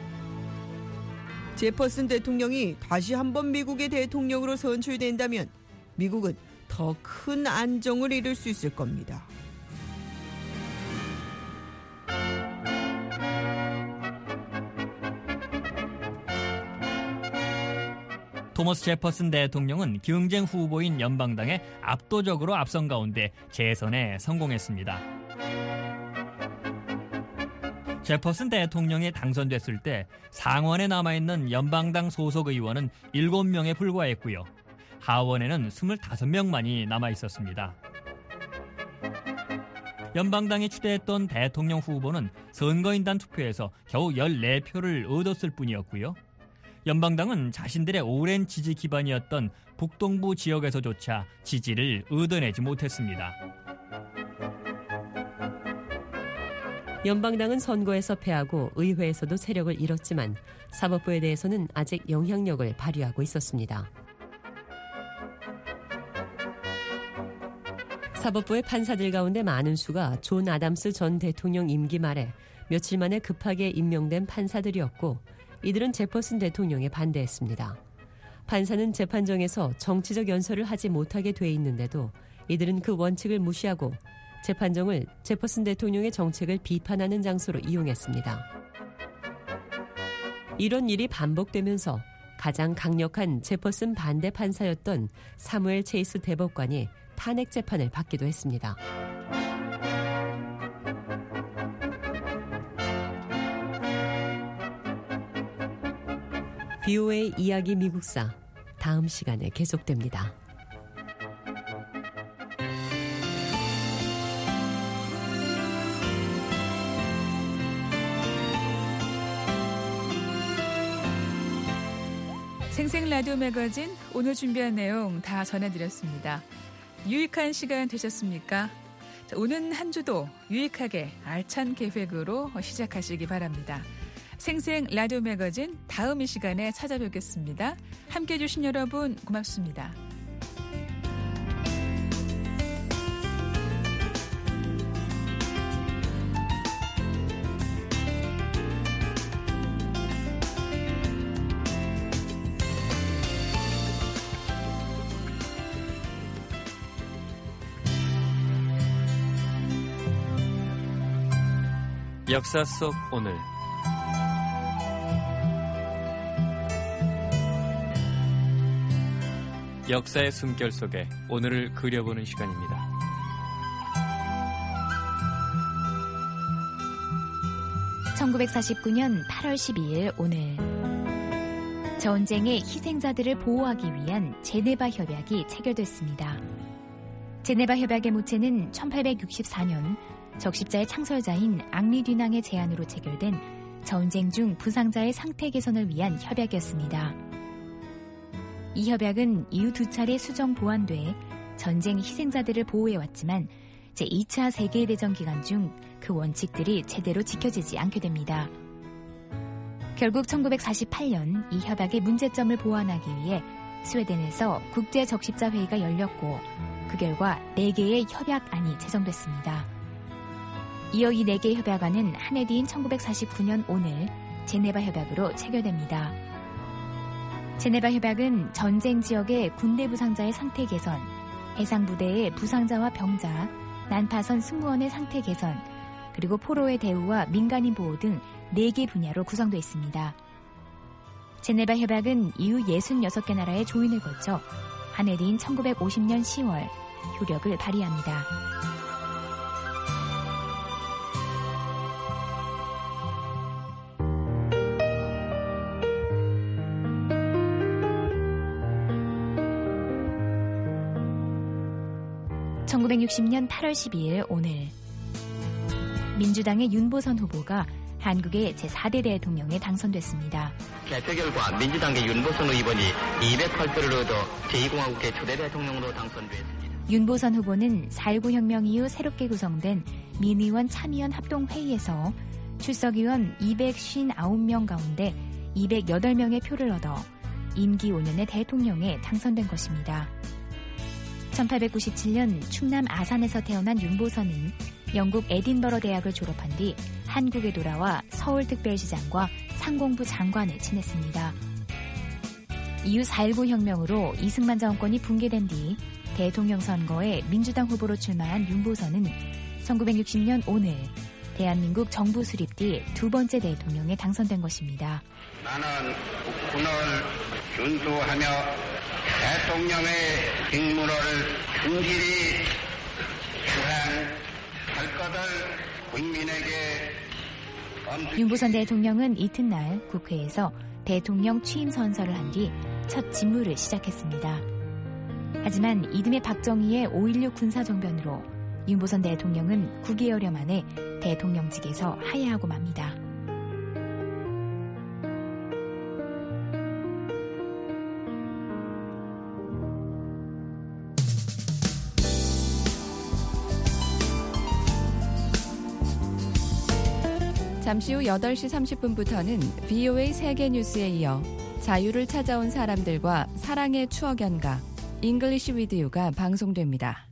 제퍼슨 대통령이 다시 한번 미국의 대통령으로 선출된다면 미국은 더 큰 안정을 이룰 수 있을 겁니다. 토머스 제퍼슨 대통령은 경쟁 후보인 연방당에 압도적으로 앞선 가운데 재선에 성공했습니다. 제퍼슨 대통령이 당선됐을 때 상원에 남아있는 연방당 소속 의원은 7명에 불과했고요. 하원에는 25명만이 남아있었습니다. 연방당이 추대했던 대통령 후보는 선거인단 투표에서 겨우 14표를 얻었을 뿐이었고요. 연방당은 자신들의 오랜 지지 기반이었던 북동부 지역에서조차 지지를 얻어내지 못했습니다. 연방당은 선거에서 패하고 의회에서도 세력을 잃었지만 사법부에 대해서는 아직 영향력을 발휘하고 있었습니다. 사법부의 판사들 가운데 많은 수가 존 아담스 전 대통령 임기 말에 며칠 만에 급하게 임명된 판사들이었고 이들은 제퍼슨 대통령에 반대했습니다. 판사는 재판정에서 정치적 연설을 하지 못하게 돼 있는데도 이들은 그 원칙을 무시하고 재판정을 제퍼슨 대통령의 정책을 비판하는 장소로 이용했습니다. 이런 일이 반복되면서 가장 강력한 제퍼슨 반대 판사였던 사무엘 체이스 대법관이 탄핵 재판을 받기도 했습니다. VOA 이야기 미국사 다음 시간에 계속됩니다. 생생 라디오 매거진 오늘 준비한 내용 다 전해드렸습니다. 유익한 시간 되셨습니까? 자, 오는 한 주도 유익하게 알찬 계획으로 시작하시기 바랍니다. 생생 라디오 매거진 다음 이 시간에 찾아뵙겠습니다. 함께해 주신 여러분 고맙습니다. 역사 속 오늘 역사의 숨결 속에 오늘을 그려보는 시간입니다. 1949년 8월 12일 오늘 전쟁의 희생자들을 보호하기 위한 제네바 협약이 체결됐습니다. 제네바 협약의 모체는 1864년 적십자의 창설자인 앙리 듀낭의 제안으로 체결된 전쟁 중 부상자의 상태 개선을 위한 협약이었습니다. 이 협약은 이후 2차례 수정 보완돼 전쟁 희생자들을 보호해왔지만 제2차 세계대전 기간 중 그 원칙들이 제대로 지켜지지 않게 됩니다. 결국 1948년 이 협약의 문제점을 보완하기 위해 스웨덴에서 국제적십자회의가 열렸고 그 결과 4개의 협약안이 제정됐습니다. 이어 이 4개의 협약안은 한 해 뒤인 1949년 오늘 제네바 협약으로 체결됩니다. 제네바 협약은 전쟁 지역의 군대 부상자의 상태 개선, 해상부대의 부상자와 병자, 난파선 승무원의 상태 개선, 그리고 포로의 대우와 민간인 보호 등 4개 분야로 구성되어 있습니다. 제네바 협약은 이후 66개 나라의 조인을 거쳐 한 해 뒤인 1950년 10월 효력을 발휘합니다. (1960년 8월 12일) 오늘 민주당의 윤보선 후보가 한국의 제4대 대통령에 당선됐습니다. 개표 결과 민주당의 윤보선 의원이 208표를 얻어 제2공화국의 초대 대통령으로 당선됐습니다. 윤보선 후보는 4.19 혁명 이후 새롭게 구성된 민의원 참의원 합동회의에서 출석의원 259명 가운데 208명의 표를 얻어 임기 5년의 대통령에 당선된 것입니다. 1897년 충남 아산에서 태어난 윤보선은 영국 에딘버러 대학을 졸업한 뒤 한국에 돌아와 서울특별시장과 상공부 장관을 지냈습니다. 이후 4.19 혁명으로 이승만 정권이 붕괴된 뒤 대통령 선거에 민주당 후보로 출마한 윤보선은 1960년 오늘 대한민국 정부 수립 뒤 2번째 대통령에 당선된 것입니다. 나는 국군을 준수하며 대통령의 직무를 충실히 수행할 것을 국민에게 윤보선 대통령은 이튿날 국회에서 대통령 취임 선서를 한 뒤 첫 직무를 시작했습니다. 하지만 이듬해 박정희의 5.16 군사정변으로 윤보선 대통령은 9개월여 만에 대통령직에서 하야하고 맙니다. 잠시 후 8시 30분부터는 VOA 세계뉴스에 이어 자유를 찾아온 사람들과 사랑의 추억 연가 잉글리시 위드 유가 방송됩니다.